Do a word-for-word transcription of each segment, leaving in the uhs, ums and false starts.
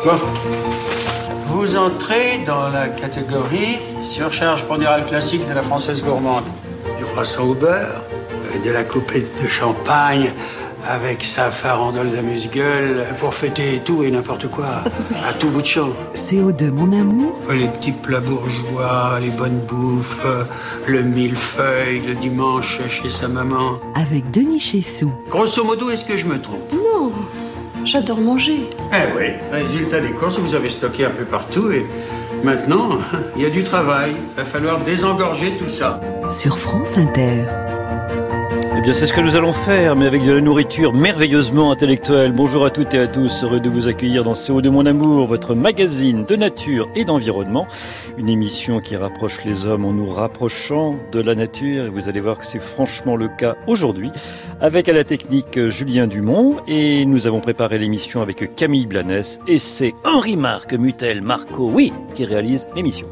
Bon. Vous entrez dans la catégorie surcharge pondérale classique de la française gourmande. Du croissant au beurre, de la coupette de champagne avec sa farandole d'amuse-gueule pour fêter tout et n'importe quoi, à tout bout de champ. C O deux, mon amour. Les petits plats bourgeois, les bonnes bouffes, le millefeuille, le dimanche chez sa maman. Avec Denis Chessou. Grosso modo, est-ce que je me trompe? Non, j'adore manger. Eh oui, résultat des courses, vous avez stocké un peu partout et maintenant, il y a du travail. Il va falloir désengorger tout ça. Sur France Inter. Eh bien, c'est ce que nous allons faire, mais avec de la nourriture merveilleusement intellectuelle. Bonjour à toutes et à tous, heureux de vous accueillir dans C O deux Mon Amour, votre magazine de nature et d'environnement. Une émission qui rapproche les hommes en nous rapprochant de la nature. Et vous allez voir que c'est franchement le cas aujourd'hui, avec à la technique Julien Dumont. Et nous avons préparé l'émission avec Camille Blanes. Et c'est Henri-Marc Mutel-Marco, oui, qui réalise l'émission.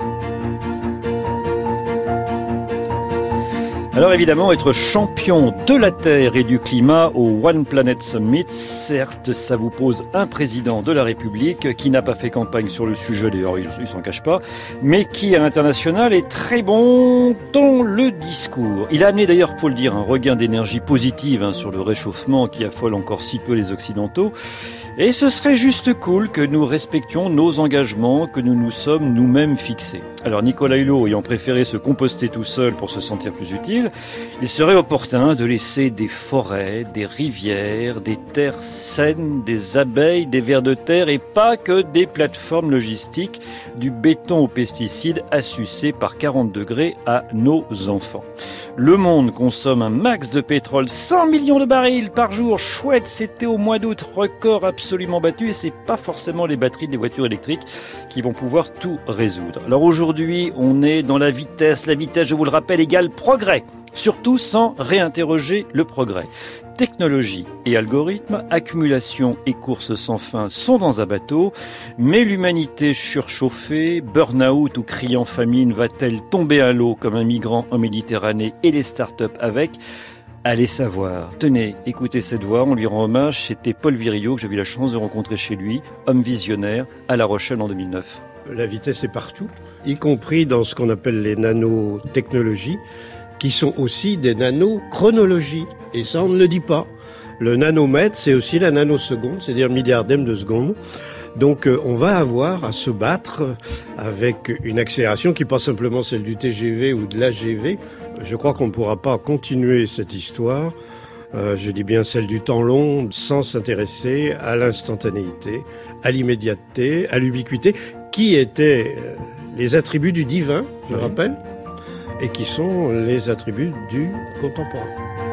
Alors évidemment, être champion de la Terre et du climat au One Planet Summit, certes, ça vous pose un président de la République qui n'a pas fait campagne sur le sujet, d'ailleurs il, il s'en cache pas, mais qui à l'international est très bon dans le discours. Il a amené d'ailleurs, faut le dire, un regain d'énergie positive hein, sur le réchauffement qui affole encore si peu les Occidentaux. Et ce serait juste cool que nous respections nos engagements que nous nous sommes nous-mêmes fixés. Alors Nicolas Hulot ayant préféré se composter tout seul pour se sentir plus utile, il serait opportun de laisser des forêts, des rivières, des terres saines, des abeilles, des vers de terre et pas que des plateformes logistiques, du béton aux pesticides à sucer par quarante degrés à nos enfants. Le monde consomme un max de pétrole, cent millions de barils par jour. Chouette, c'était au mois d'août, record absolument battu et c'est pas forcément les batteries des voitures électriques qui vont pouvoir tout résoudre. Alors aujourd'hui, on est dans la vitesse. La vitesse, je vous le rappelle, égale progrès. Surtout sans réinterroger le progrès. Technologie et algorithmes, accumulation et course sans fin sont dans un bateau, mais l'humanité surchauffée, burn-out ou criant famine va-t-elle tomber à l'eau comme un migrant en Méditerranée et les start-up avec ? Allez savoir. Tenez, écoutez cette voix, on lui rend hommage, c'était Paul Virilio que j'ai eu la chance de rencontrer chez lui, homme visionnaire, à La Rochelle en deux mille neuf. La vitesse est partout, y compris dans ce qu'on appelle les nanotechnologies, qui sont aussi des nanochronologies. Et ça, on ne le dit pas. Le nanomètre, c'est aussi la nanoseconde, c'est-à-dire milliardième de seconde. Donc, euh, on va avoir à se battre avec une accélération qui n'est pas simplement celle du T G V ou de l'A G V. Je crois qu'on ne pourra pas continuer cette histoire, euh, je dis bien celle du temps long, sans s'intéresser à l'instantanéité, à l'immédiateté, à l'ubiquité, qui étaient euh, les attributs du divin, je oui. rappelle, et qui sont les attributs du contemporain.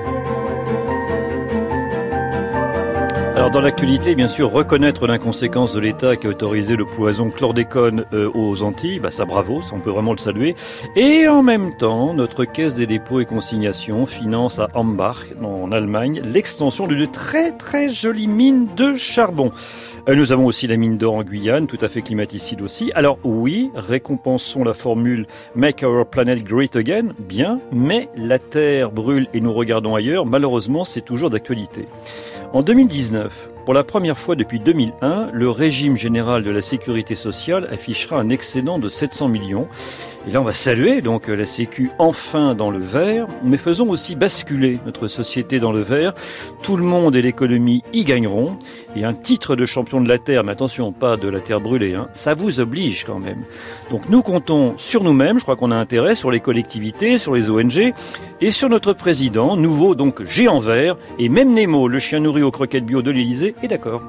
Alors dans l'actualité, bien sûr, reconnaître l'inconséquence de l'État qui a autorisé le poison chlordécone euh, aux Antilles, bah ça bravo, ça on peut vraiment le saluer. Et en même temps, notre caisse des dépôts et consignations finance à Hambach, en Allemagne, l'extension d'une très très jolie mine de charbon. Euh, nous avons aussi la mine d'or en Guyane, tout à fait climaticide aussi. Alors oui, récompensons la formule « Make our planet great again », bien, mais la Terre brûle et nous regardons ailleurs, malheureusement c'est toujours d'actualité. En deux mille dix-neuf, pour la première fois depuis deux mille un, le régime général de la sécurité sociale affichera un excédent de sept cents millions. Et là, on va saluer donc la Sécu enfin dans le vert, mais faisons aussi basculer notre société dans le vert. Tout le monde et l'économie y gagneront. Et un titre de champion de la Terre, mais attention, pas de la Terre brûlée, hein, ça vous oblige quand même. Donc nous comptons sur nous-mêmes, je crois qu'on a intérêt, sur les collectivités, sur les O N G, et sur notre président, nouveau donc géant vert, et même Nemo, le chien nourri aux croquettes bio de l'Élysée, est d'accord.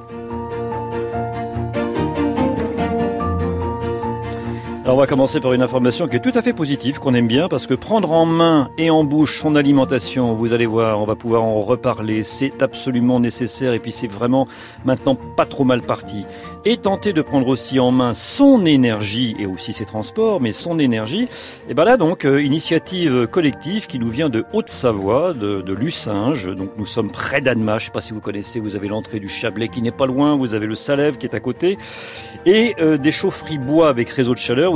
Alors on va commencer par une information qui est tout à fait positive, qu'on aime bien, parce que prendre en main et en bouche son alimentation, vous allez voir, on va pouvoir en reparler, c'est absolument nécessaire et puis c'est vraiment maintenant pas trop mal parti. Et tenter de prendre aussi en main son énergie et aussi ses transports, mais son énergie, et ben là donc, euh, initiative collective qui nous vient de Haute-Savoie, de, de Lucinge, donc nous sommes près d'Annemasse, je sais pas si vous connaissez, vous avez l'entrée du Chablais qui n'est pas loin, vous avez le Salève qui est à côté, et euh, des chaufferies bois avec réseau de chaleur.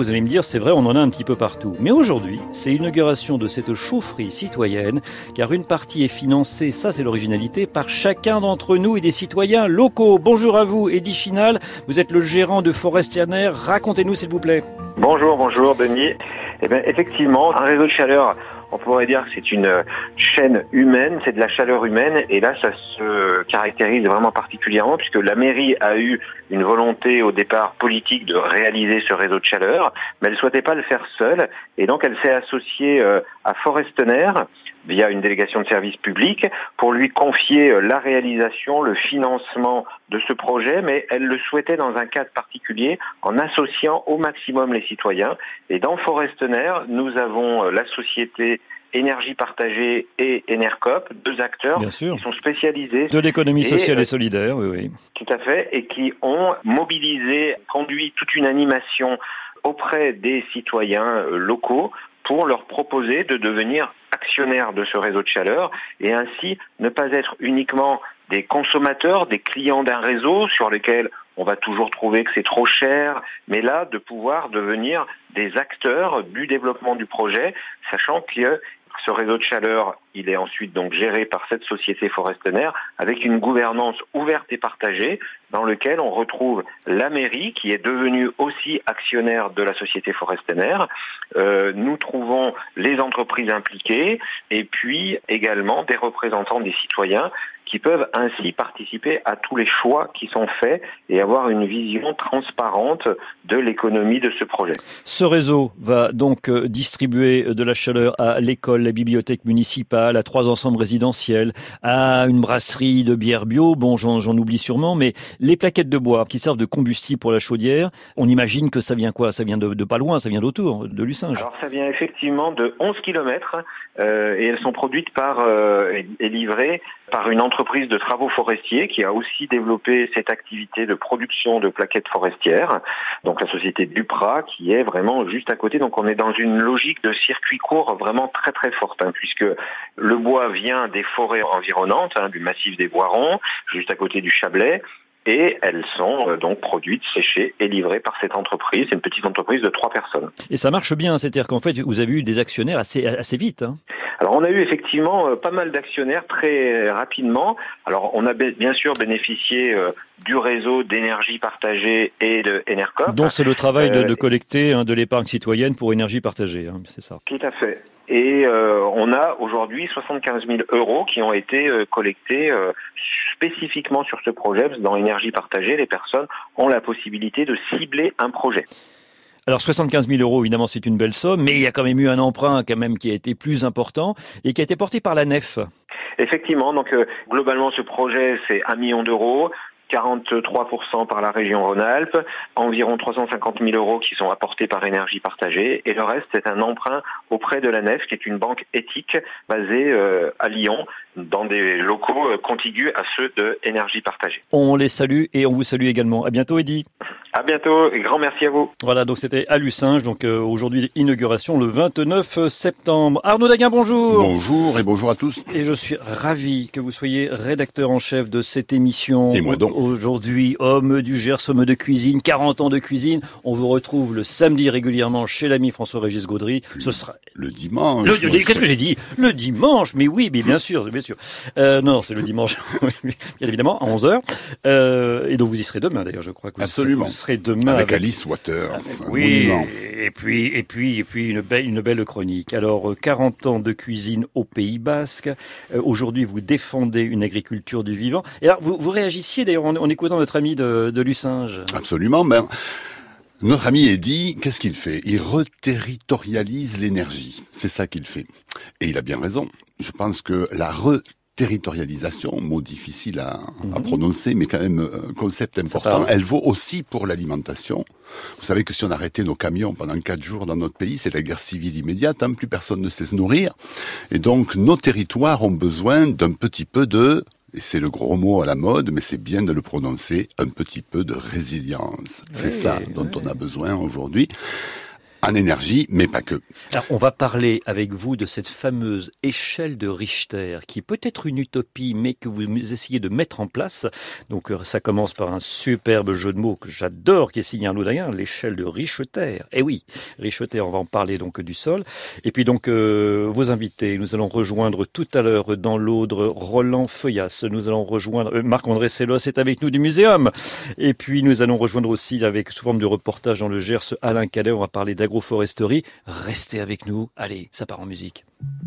vous allez me dire, c'est vrai, on en a un petit peu partout. Mais aujourd'hui, c'est l'inauguration de cette chaufferie citoyenne, car une partie est financée, ça c'est l'originalité, par chacun d'entre nous et des citoyens locaux. Bonjour à vous, Eddy Chinal, vous êtes le gérant de Forestianer. Racontez-nous s'il vous plaît. Bonjour, bonjour Denis. Eh bien, effectivement, un réseau de chaleur, on pourrait dire que c'est une chaîne humaine, c'est de la chaleur humaine, et là ça se caractérise vraiment particulièrement puisque la mairie a eu une volonté au départ politique de réaliser ce réseau de chaleur, mais elle ne souhaitait pas le faire seule, et donc elle s'est associée à Forestener via une délégation de service public pour lui confier la réalisation, le financement de ce projet, mais elle le souhaitait dans un cadre particulier en associant au maximum les citoyens. Et dans Forestener, nous avons la société Énergie Partagée et Enercop, deux acteurs qui sont spécialisés de l'économie sociale et, et solidaire, oui, oui. Tout à fait, et qui ont mobilisé, conduit toute une animation auprès des citoyens locaux pour leur proposer de devenir actionnaires de ce réseau de chaleur et ainsi ne pas être uniquement des consommateurs, des clients d'un réseau sur lequel on va toujours trouver que c'est trop cher, mais là de pouvoir devenir des acteurs du développement du projet, sachant que ce réseau de chaleur, il est ensuite donc géré par cette société Forestener avec une gouvernance ouverte et partagée dans lequel on retrouve la mairie qui est devenue aussi actionnaire de la société Forestener. Euh, nous trouvons les entreprises impliquées et puis également des représentants des citoyens qui peuvent ainsi participer à tous les choix qui sont faits et avoir une vision transparente de l'économie de ce projet. Ce réseau va donc distribuer de la chaleur à l'école, la bibliothèque municipale, à trois ensembles résidentiels, à une brasserie de bière bio, bon j'en, j'en oublie sûrement, mais les plaquettes de bois qui servent de combustible pour la chaudière, on imagine que ça vient quoi ? Ça vient de, de pas loin, ça vient d'autour, de Lucinge. Alors ça vient effectivement de onze kilomètres euh, et elles sont produites par euh, et, et livrées par une entreprise de travaux forestiers qui a aussi développé cette activité de production de plaquettes forestières, donc la société Duprat qui est vraiment juste à côté. Donc on est dans une logique de circuit court vraiment très très forte, hein, puisque le bois vient des forêts environnantes, hein, du massif des Boirons, juste à côté du Chablais, et elles sont euh, donc produites, séchées et livrées par cette entreprise. C'est une petite entreprise de trois personnes. Et ça marche bien, c'est-à-dire qu'en fait vous avez eu des actionnaires assez, assez vite, hein. Alors on a eu effectivement euh, pas mal d'actionnaires très rapidement. Alors on a b- bien sûr bénéficié euh, du réseau d'énergie partagée et de Enercop. Donc c'est le travail de, de collecter hein, de l'épargne citoyenne pour énergie partagée, hein, c'est ça. Tout à fait. Et euh, on a aujourd'hui soixante-quinze mille euros qui ont été euh, collectés euh, spécifiquement sur ce projet. Parce que dans énergie partagée, les personnes ont la possibilité de cibler un projet. Alors soixante-quinze mille euros, évidemment, c'est une belle somme, mais il y a quand même eu un emprunt quand même qui a été plus important et qui a été porté par la Nef. Effectivement, donc euh, globalement ce projet c'est un million d'euros. quarante-trois pour cent par la région Rhône-Alpes, environ trois cent cinquante mille euros qui sont apportés par Énergie Partagée, et le reste c'est un emprunt auprès de la Nef, qui est une banque éthique basée euh, à Lyon, dans des locaux euh, contigus à ceux de Énergie Partagée. On les salue et on vous salue également. À bientôt Eddy. À bientôt et grand merci à vous. Voilà, donc c'était à Lucinge, donc euh, aujourd'hui inauguration le vingt-neuf septembre. Arnaud Daguin, bonjour. Bonjour et bonjour à tous. Et je suis ravi que vous soyez rédacteur en chef de cette émission. Et moi donc. Aujourd'hui, homme du Gers, homme de cuisine, quarante ans de cuisine. On vous retrouve le samedi régulièrement chez l'ami François-Régis Gaudry. Le, Ce sera le dimanche. Le, le, qu'est-ce que j'ai dit ? Le dimanche, mais oui, mais bien sûr, bien sûr. Euh, non, c'est le dimanche, bien évidemment, à onze heures. Euh, et donc vous y serez demain, d'ailleurs, je crois que vous Absolument. Serez, vous serez demain avec, avec Alice Waters. Un oui, monument. et puis et puis et puis une belle une belle chronique. Alors quarante ans de cuisine au Pays Basque. Euh, aujourd'hui, vous défendez une agriculture du vivant. Et alors vous, vous réagissiez d'ailleurs en, en écoutant notre ami de, de Lucinge. Absolument. Ben, notre ami Eddy, qu'est-ce qu'il fait ? Il reterritorialise l'énergie. C'est ça qu'il fait. Et il a bien raison. Je pense que la reterritorialisation, mot difficile à, mm-hmm. à prononcer, mais quand même un concept important, elle vaut aussi pour l'alimentation. Vous savez que si on arrêtait nos camions pendant quatre jours dans notre pays, c'est la guerre civile immédiate, hein, plus personne ne sait se nourrir. Et donc, nos territoires ont besoin d'un petit peu de... Et c'est le gros mot à la mode, mais c'est bien de le prononcer, un petit peu de résilience. C'est oui, ça dont oui. on a besoin aujourd'hui. en énergie, mais pas que. Alors, on va parler avec vous de cette fameuse échelle de Richter, qui est peut-être une utopie, mais que vous essayez de mettre en place. Donc, ça commence par un superbe jeu de mots que j'adore, qui est signé Arnaud Daguin, l'échelle de Richter. Eh oui, Richter, on va en parler donc du sol. Et puis donc, euh, vos invités, nous allons rejoindre tout à l'heure dans l'Audre Roland Feuillas. Nous allons rejoindre, euh, Marc-André Sellos est avec nous du Muséum. Et puis, nous allons rejoindre aussi, avec sous forme de reportage dans le Gers, Alain Cadet. On va parler d'agroforesterie. Restez avec nous. Allez, ça part en musique.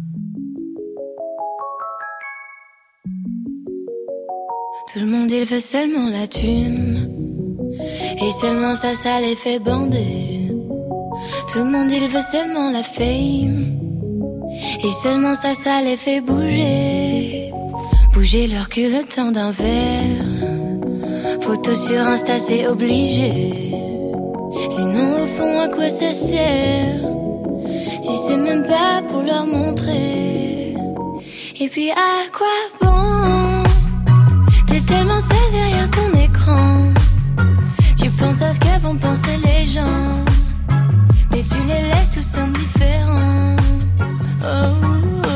Tout le monde il veut seulement la thune, et seulement ça, ça les fait bander. Tout le monde il veut seulement la fame, et seulement ça, ça les fait bouger. Bouger leur cul le temps d'un verre, photo sur Insta c'est obligé. Sinon au fond à quoi ça sert, si c'est même pas pour leur montrer. Et puis à quoi bon, t'es tellement seul derrière ton écran, tu penses à ce que vont penser les gens, mais tu les laisses tous indifférents. Oh, oh.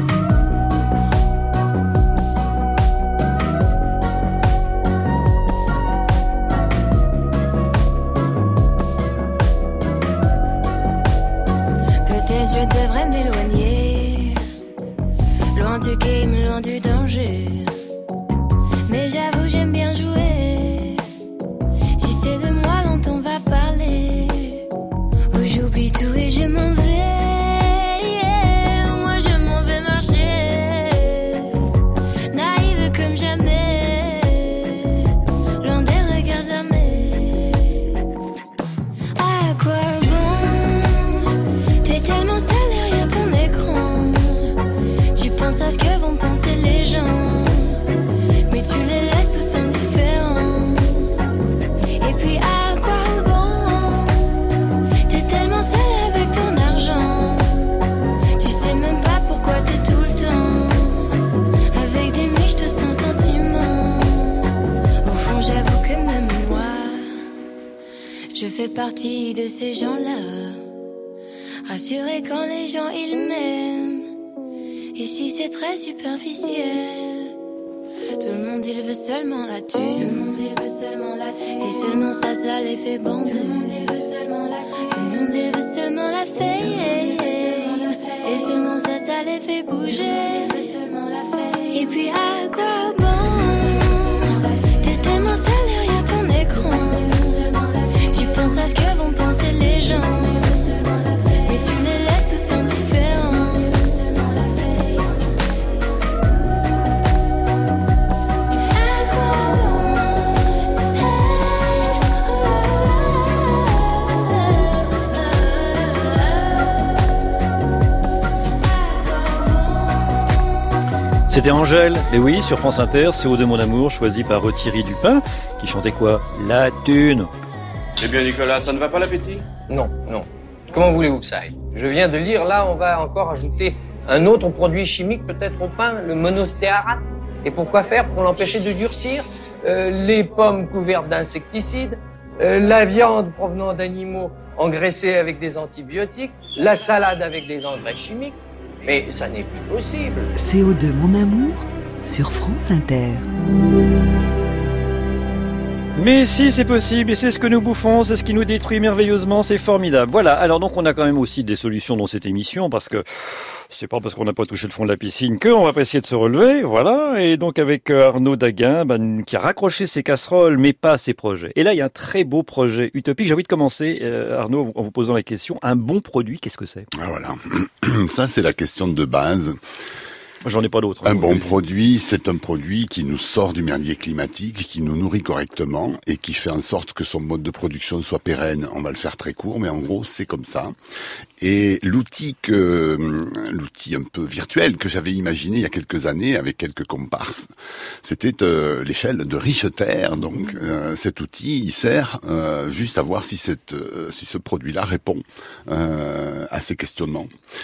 Peut-être je devrais m'éloigner, loin du game, loin du danger. Mais j'avoue j'aime bien jouer, si c'est de moi dont on va parler, où j'oublie tout et je m'en vais. Yeah, moi je m'en vais marcher, naïve comme jamais, loin des regards armés. À quoi bon, t'es tellement seul derrière ton écran, tu penses à ce que vont penser les gens, mais tu les laisses tous indifférents. Et puis à quoi bon, t'es tellement seul avec ton argent, tu sais même pas pourquoi t'es tout le temps avec des miches de sans sentiment. Au fond j'avoue que même moi, je fais partie de ces gens-là, rassurés quand les gens ils m'aiment. Ici c'est très superficiel. Tout le monde il veut seulement la thune, tout le monde il veut seulement la thune, et seulement ça, ça les fait bander. Tout le monde il veut seulement la thune, tout le monde il veut seulement la fame, et seulement ça, ça les fait bouger. Et puis à quoi bon, t'es tellement seul derrière ton écran, tu penses à ce que vont penser les gens, mais tu les laisses tous indifférents. C'était Angèle, et oui, sur France Inter, C O deux Mon Amour, choisi par Thierry Dupin, qui chantait quoi? La thune. Eh bien Nicolas, ça ne va pas l'appétit? Non, non. Comment voulez-vous que ça aille? Je viens de lire, là, on va encore ajouter un autre produit chimique peut-être au pain, le monostéarate. Et pourquoi faire? Pour l'empêcher de durcir. Euh, les pommes couvertes d'insecticides, euh, la viande provenant d'animaux engraissés avec des antibiotiques, la salade avec des engrais chimiques. Mais ça n'est plus possible. C O deux Mon Amour sur France Inter. Mais si, c'est possible, et c'est ce que nous bouffons, c'est ce qui nous détruit merveilleusement, c'est formidable. Voilà, alors donc on a quand même aussi des solutions dans cette émission, parce que c'est pas parce qu'on n'a pas touché le fond de la piscine qu'on va pas essayer de se relever, voilà. Et donc avec Arnaud Daguin, ben, qui a raccroché ses casseroles, mais pas ses projets. Et là, il y a un très beau projet utopique. J'ai envie de commencer, euh, Arnaud, en vous posant la question, un bon produit, qu'est-ce que c'est? Ah, voilà, ça c'est la question de base. J'en ai pas d'autres. Un bon produit, c'est un produit qui nous sort du merdier climatique, qui nous nourrit correctement et qui fait en sorte que son mode de production soit pérenne. On va le faire très court, mais en gros, c'est comme ça. Et l'outil que, l'outil un peu virtuel que j'avais imaginé il y a quelques années avec quelques comparses, c'était euh, l'échelle de Richter. Donc, euh, cet outil, il sert euh, juste à voir si cette, euh, si ce produit-là répond euh, à ces questionnements.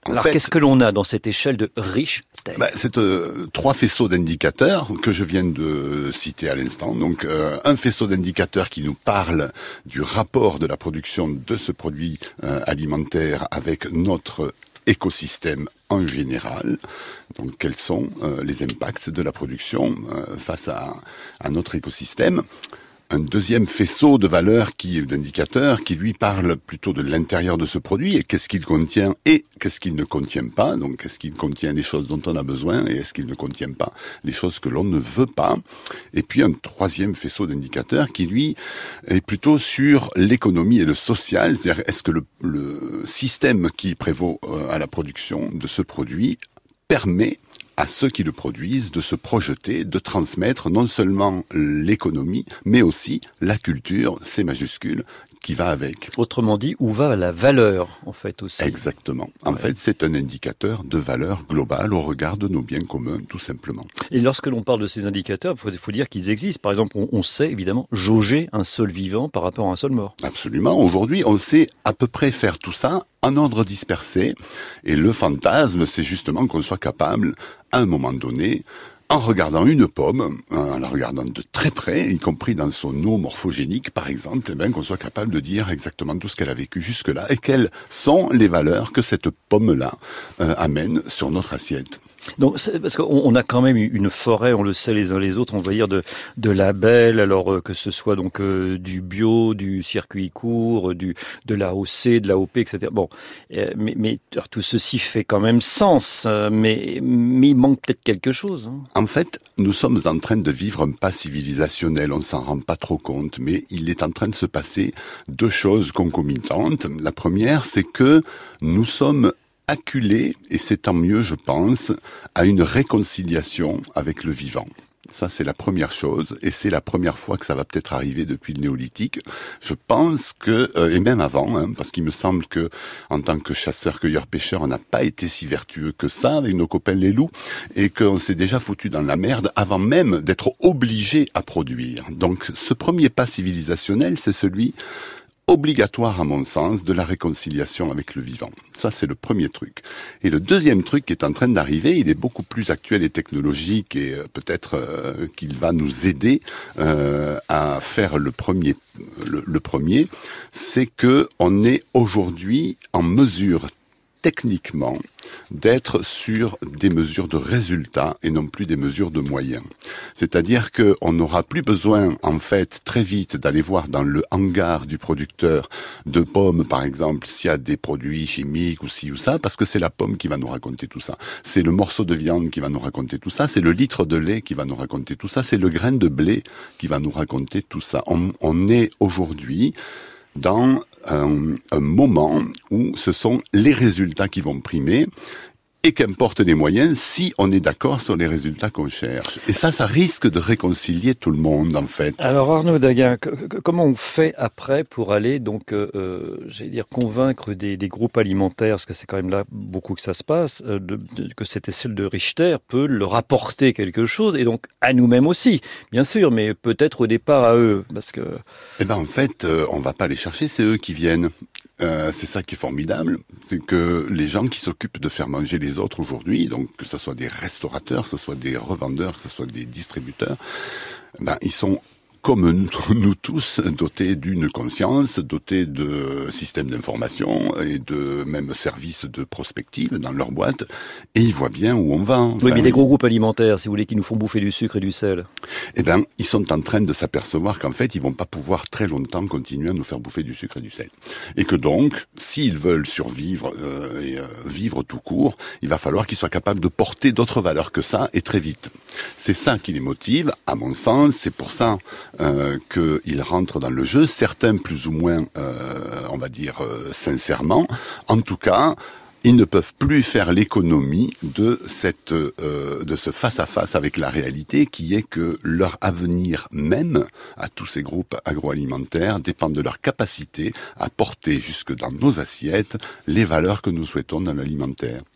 En Alors fait, qu'est-ce que l'on a dans cette échelle de Richter? Ben, c'est euh, trois faisceaux d'indicateurs que je viens de citer à l'instant. Donc euh, un faisceau d'indicateurs qui nous parle du rapport de la production de ce produit euh, alimentaire avec notre écosystème en général. Donc quels sont euh, les impacts de la production euh, face à, à notre écosystème. Un deuxième faisceau de valeurs, qui, d'indicateurs, qui lui parle plutôt de l'intérieur de ce produit et qu'est-ce qu'il contient et qu'est-ce qu'il ne contient pas. Donc, est-ce qu'il contient les choses dont on a besoin et est-ce qu'il ne contient pas les choses que l'on ne veut pas. Et puis, un troisième faisceau d'indicateurs qui, lui, est plutôt sur l'économie et le social. C'est-à-dire, est-ce que le, le système qui prévaut à la production de ce produit permet à ceux qui le produisent de se projeter, de transmettre non seulement l'économie, mais aussi la culture, c'est majuscule, qui va avec. Autrement dit, où va la valeur, en fait, aussi. Exactement. En ouais. fait, c'est un indicateur de valeur globale au regard de nos biens communs, tout simplement. Et lorsque l'on parle de ces indicateurs, il faut, faut dire qu'ils existent. Par exemple, on, on sait, évidemment, jauger un sol vivant par rapport à un sol mort. Absolument. Aujourd'hui, on sait à peu près faire tout ça en ordre dispersé. Et le fantasme, c'est justement qu'on soit capable, à un moment donné, en regardant une pomme, en la regardant de très près, y compris dans son eau morphogénique, par exemple, eh bien, qu'on soit capable de dire exactement tout ce qu'elle a vécu jusque-là et quelles sont les valeurs que cette pomme-là euh, amène sur notre assiette. Donc, c'est parce qu'on on a quand même une forêt, on le sait les uns les autres, on va dire de, de labels, alors euh, que ce soit donc euh, du bio, du circuit court, du de l'A O C, de l'A O P, et cetera. Bon, euh, mais, mais alors, tout ceci fait quand même sens, euh, mais, mais il manque peut-être quelque chose. Hein. En fait, nous sommes en train de vivre un pas civilisationnel, on ne s'en rend pas trop compte, mais il est en train de se passer deux choses concomitantes. La première, c'est que nous sommes acculés, et c'est tant mieux, je pense, à une réconciliation avec le vivant. Ça, c'est la première chose, et c'est la première fois que ça va peut-être arriver depuis le néolithique. Je pense que, euh, et même avant, hein, parce qu'il me semble que, en tant que chasseur, cueilleur, pêcheur, on n'a pas été si vertueux que ça avec nos copains les loups, et qu'on s'est déjà foutu dans la merde avant même d'être obligé à produire. Donc, ce premier pas civilisationnel, c'est celui obligatoire à mon sens de la réconciliation avec le vivant. Ça, c'est le premier truc. Et le deuxième truc qui est en train d'arriver, il est beaucoup plus actuel et technologique et euh, peut-être euh, qu'il va nous aider euh, à faire le premier. Le, le premier, c'est que on est aujourd'hui en mesure techniquement d'être sur des mesures de résultats et non plus des mesures de moyens. C'est-à-dire qu'on n'aura plus besoin, en fait, très vite d'aller voir dans le hangar du producteur de pommes, par exemple, s'il y a des produits chimiques ou ci ou ça, parce que c'est la pomme qui va nous raconter tout ça. C'est le morceau de viande qui va nous raconter tout ça, c'est le litre de lait qui va nous raconter tout ça, c'est le grain de blé qui va nous raconter tout ça. On, on est aujourd'hui dans un, un moment où ce sont les résultats qui vont primer, et qu'importe les moyens, si on est d'accord sur les résultats qu'on cherche. Et ça, ça risque de réconcilier tout le monde, en fait. Alors Arnaud Daguin, que, que, comment on fait après pour aller, donc, euh, j'allais dire, convaincre des, des groupes alimentaires, parce que c'est quand même là beaucoup que ça se passe, euh, de, de, que cette échelle de Richter peut leur apporter quelque chose, et donc à nous-mêmes aussi, bien sûr, mais peut-être au départ à eux, parce que... Eh ben, en fait, euh, on va pas les chercher, c'est eux qui viennent. Euh, c'est ça qui est formidable, c'est que les gens qui s'occupent de faire manger les autres aujourd'hui, donc que ce soit des restaurateurs, que ce soit des revendeurs, que ce soit des distributeurs, ben ils sont comme nous, nous tous, dotés d'une conscience, dotés de systèmes d'information et de même services de prospective dans leur boîte, et ils voient bien où on va. Enfin, oui, mais les gros groupes alimentaires, si vous voulez, qui nous font bouffer du sucre et du sel. Eh ben, ils sont en train de s'apercevoir qu'en fait, ils vont pas pouvoir très longtemps continuer à nous faire bouffer du sucre et du sel. Et que donc, s'ils veulent survivre euh, et euh, vivre tout court, il va falloir qu'ils soient capables de porter d'autres valeurs que ça, et très vite. C'est ça qui les motive, à mon sens, c'est pour ça Euh, qu'ils rentrent dans le jeu, certains plus ou moins, euh, on va dire, euh, sincèrement. En tout cas, ils ne peuvent plus faire l'économie de cette, euh, de ce face-à-face avec la réalité, qui est que leur avenir même, à tous ces groupes agroalimentaires, dépend de leur capacité à porter jusque dans nos assiettes les valeurs que nous souhaitons dans l'alimentaire.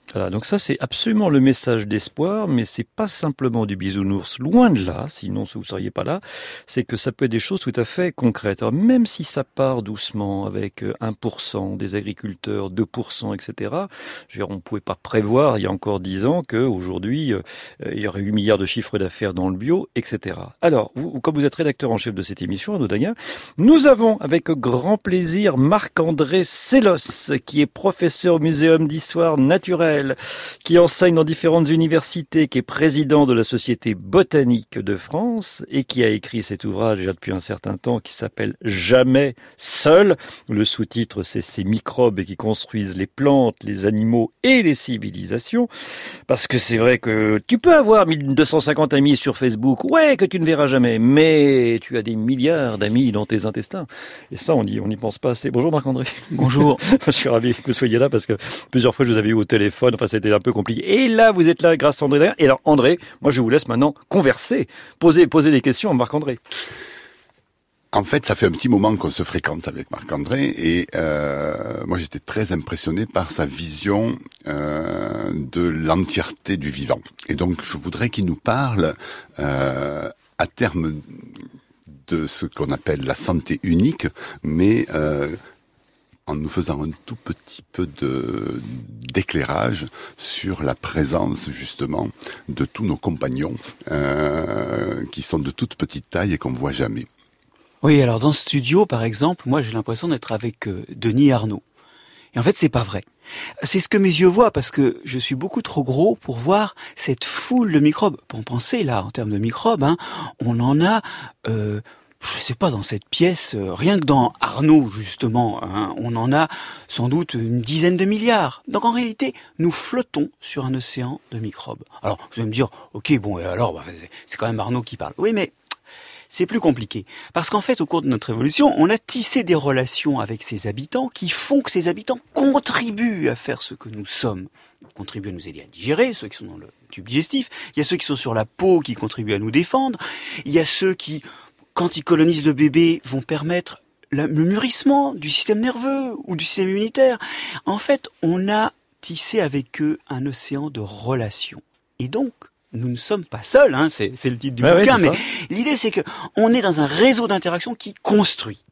Voilà, donc ça c'est absolument le message d'espoir, mais c'est pas simplement du bisounours, loin de là, sinon vous ne seriez pas là, c'est que ça peut être des choses tout à fait concrètes. Alors même si ça part doucement avec un pour cent des agriculteurs, deux pour cent, et cetera, je veux dire, on ne pouvait pas prévoir il y a encore dix ans qu'aujourd'hui euh, il y aurait huit milliards de chiffre d'affaires dans le bio, et cetera. Alors, vous, comme vous êtes rédacteur en chef de cette émission, Arnaud Daguin, nous avons avec grand plaisir Marc-André Sellos, qui est professeur au Muséum d'histoire naturelle, qui enseigne dans différentes universités, qui est président de la Société botanique de France et qui a écrit cet ouvrage déjà depuis un certain temps qui s'appelle « Jamais seul ». Le sous-titre, c'est « Ces microbes qui construisent les plantes, les animaux et les civilisations ». Parce que c'est vrai que tu peux avoir mille deux cent cinquante amis sur Facebook, ouais, que tu ne verras jamais, mais tu as des milliards d'amis dans tes intestins. Et ça, on n'y on n'y pense pas assez. Bonjour Marc-André. Bonjour. Je suis ravi que vous soyez là parce que plusieurs fois je vous avais eu au téléphone. Enfin, c'était un peu compliqué. Et là, vous êtes là grâce à André. Et alors, André, moi, je vous laisse maintenant converser, poser, poser des questions à Marc-André. En fait, ça fait un petit moment qu'on se fréquente avec Marc-André et euh, moi, j'étais très impressionné par sa vision euh, de l'entièreté du vivant. Et donc, je voudrais qu'il nous parle euh, à terme de ce qu'on appelle la santé unique, mais euh, en nous faisant un tout petit peu de, d'éclairage sur la présence, justement, de tous nos compagnons, euh, qui sont de toute petite taille et qu'on ne voit jamais. Oui, alors dans ce studio, par exemple, moi j'ai l'impression d'être avec euh, Denis Arnaud. Et en fait, c'est pas vrai. C'est ce que mes yeux voient, parce que je suis beaucoup trop gros pour voir cette foule de microbes. Pour penser, là, en termes de microbes, hein, on en a... Euh, je sais pas, dans cette pièce, euh, rien que dans Arnaud, justement, hein, on en a sans doute une dizaine de milliards. Donc en réalité, nous flottons sur un océan de microbes. Alors, vous allez me dire, ok, bon, et alors, bah, c'est quand même Arnaud qui parle. Oui, mais c'est plus compliqué. Parce qu'en fait, au cours de notre évolution, on a tissé des relations avec ces habitants qui font que ces habitants contribuent à faire ce que nous sommes. Ils contribuent à nous aider à digérer, ceux qui sont dans le tube digestif. Il y a ceux qui sont sur la peau qui contribuent à nous défendre. Il y a ceux qui, quand ils colonisent le bébé, vont permettre le mûrissement du système nerveux ou du système immunitaire. En fait, on a tissé avec eux un océan de relations. Et donc, nous ne sommes pas seuls, hein, c'est, c'est le titre du ouais, bouquin, ouais, mais l'idée c'est que on est dans un réseau d'interaction qui construit.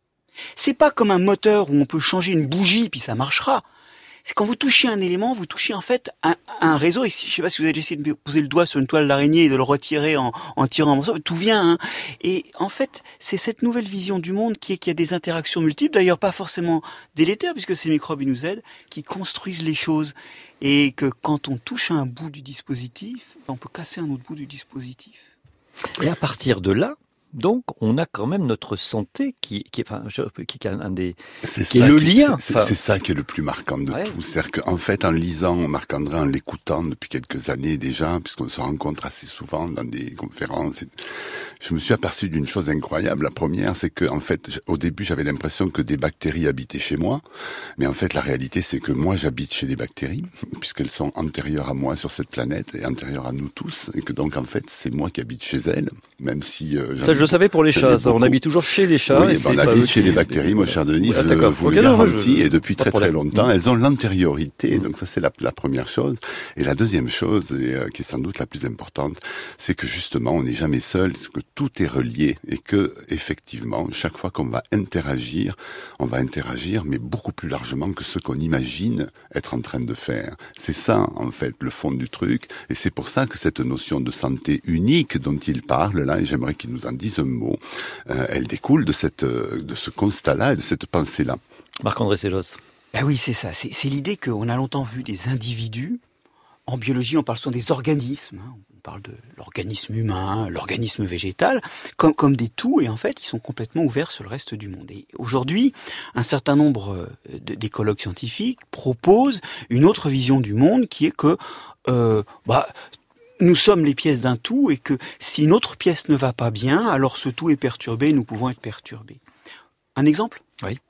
C'est pas comme un moteur où on peut changer une bougie puis ça marchera. C'est quand vous touchez un élément, vous touchez en fait un, un réseau. Et si, je sais pas si vous avez essayé de poser le doigt sur une toile d'araignée et de le retirer en, en tirant un morceau, tout vient. Hein. Et en fait, c'est cette nouvelle vision du monde qui est qu'il y a des interactions multiples, d'ailleurs pas forcément délétères, puisque ces microbes ils nous aident, qui construisent les choses. Et que quand on touche à un bout du dispositif, on peut casser un autre bout du dispositif. Et à partir de là, donc, on a quand même notre santé qui, qui, enfin, qui, qui, un des, c'est qui est le qui, lien. C'est, c'est, c'est ça qui est le plus marquant de ouais. tout. C'est-à-dire qu'en fait, en lisant Marc-André, en l'écoutant depuis quelques années déjà, puisqu'on se rencontre assez souvent dans des conférences, je me suis aperçu d'une chose incroyable. La première, c'est que, en fait, au début, j'avais l'impression que des bactéries habitaient chez moi. Mais en fait, la réalité, c'est que moi, j'habite chez des bactéries, puisqu'elles sont antérieures à moi sur cette planète et antérieures à nous tous. Et que donc, en fait, c'est moi qui habite chez elles, même si... Euh, je le savais pour les chats, ça, on habite toujours chez les chats. Oui, et ben on habite chez les bactéries, mon cher Denis, ah, je vous okay, le non, garantis, je... et depuis très très longtemps, mmh. elles ont l'antériorité, donc ça c'est la, la première chose. Et la deuxième chose, et, euh, qui est sans doute la plus importante, c'est que justement, on n'est jamais seul, c'est que tout est relié, et que, effectivement, chaque fois qu'on va interagir, on va interagir, mais beaucoup plus largement que ce qu'on imagine être en train de faire. C'est ça, en fait, le fond du truc, et c'est pour ça que cette notion de santé unique dont il parle, là, et j'aimerais qu'il nous en dise un mot, euh, elle découle de, cette, de ce constat-là et de cette pensée-là. Marc-André Sellos. Ben oui, c'est ça. C'est, c'est l'idée qu'on a longtemps vu des individus. En biologie, on parle souvent des organismes. Hein. On parle de l'organisme humain, l'organisme végétal, comme, comme des tout. Et en fait, ils sont complètement ouverts sur le reste du monde. Et aujourd'hui, un certain nombre de, d'écologues scientifiques proposent une autre vision du monde qui est que... Euh, bah, nous sommes les pièces d'un tout et que si une autre pièce ne va pas bien, alors ce tout est perturbé et nous pouvons être perturbés. Un exemple ? Oui.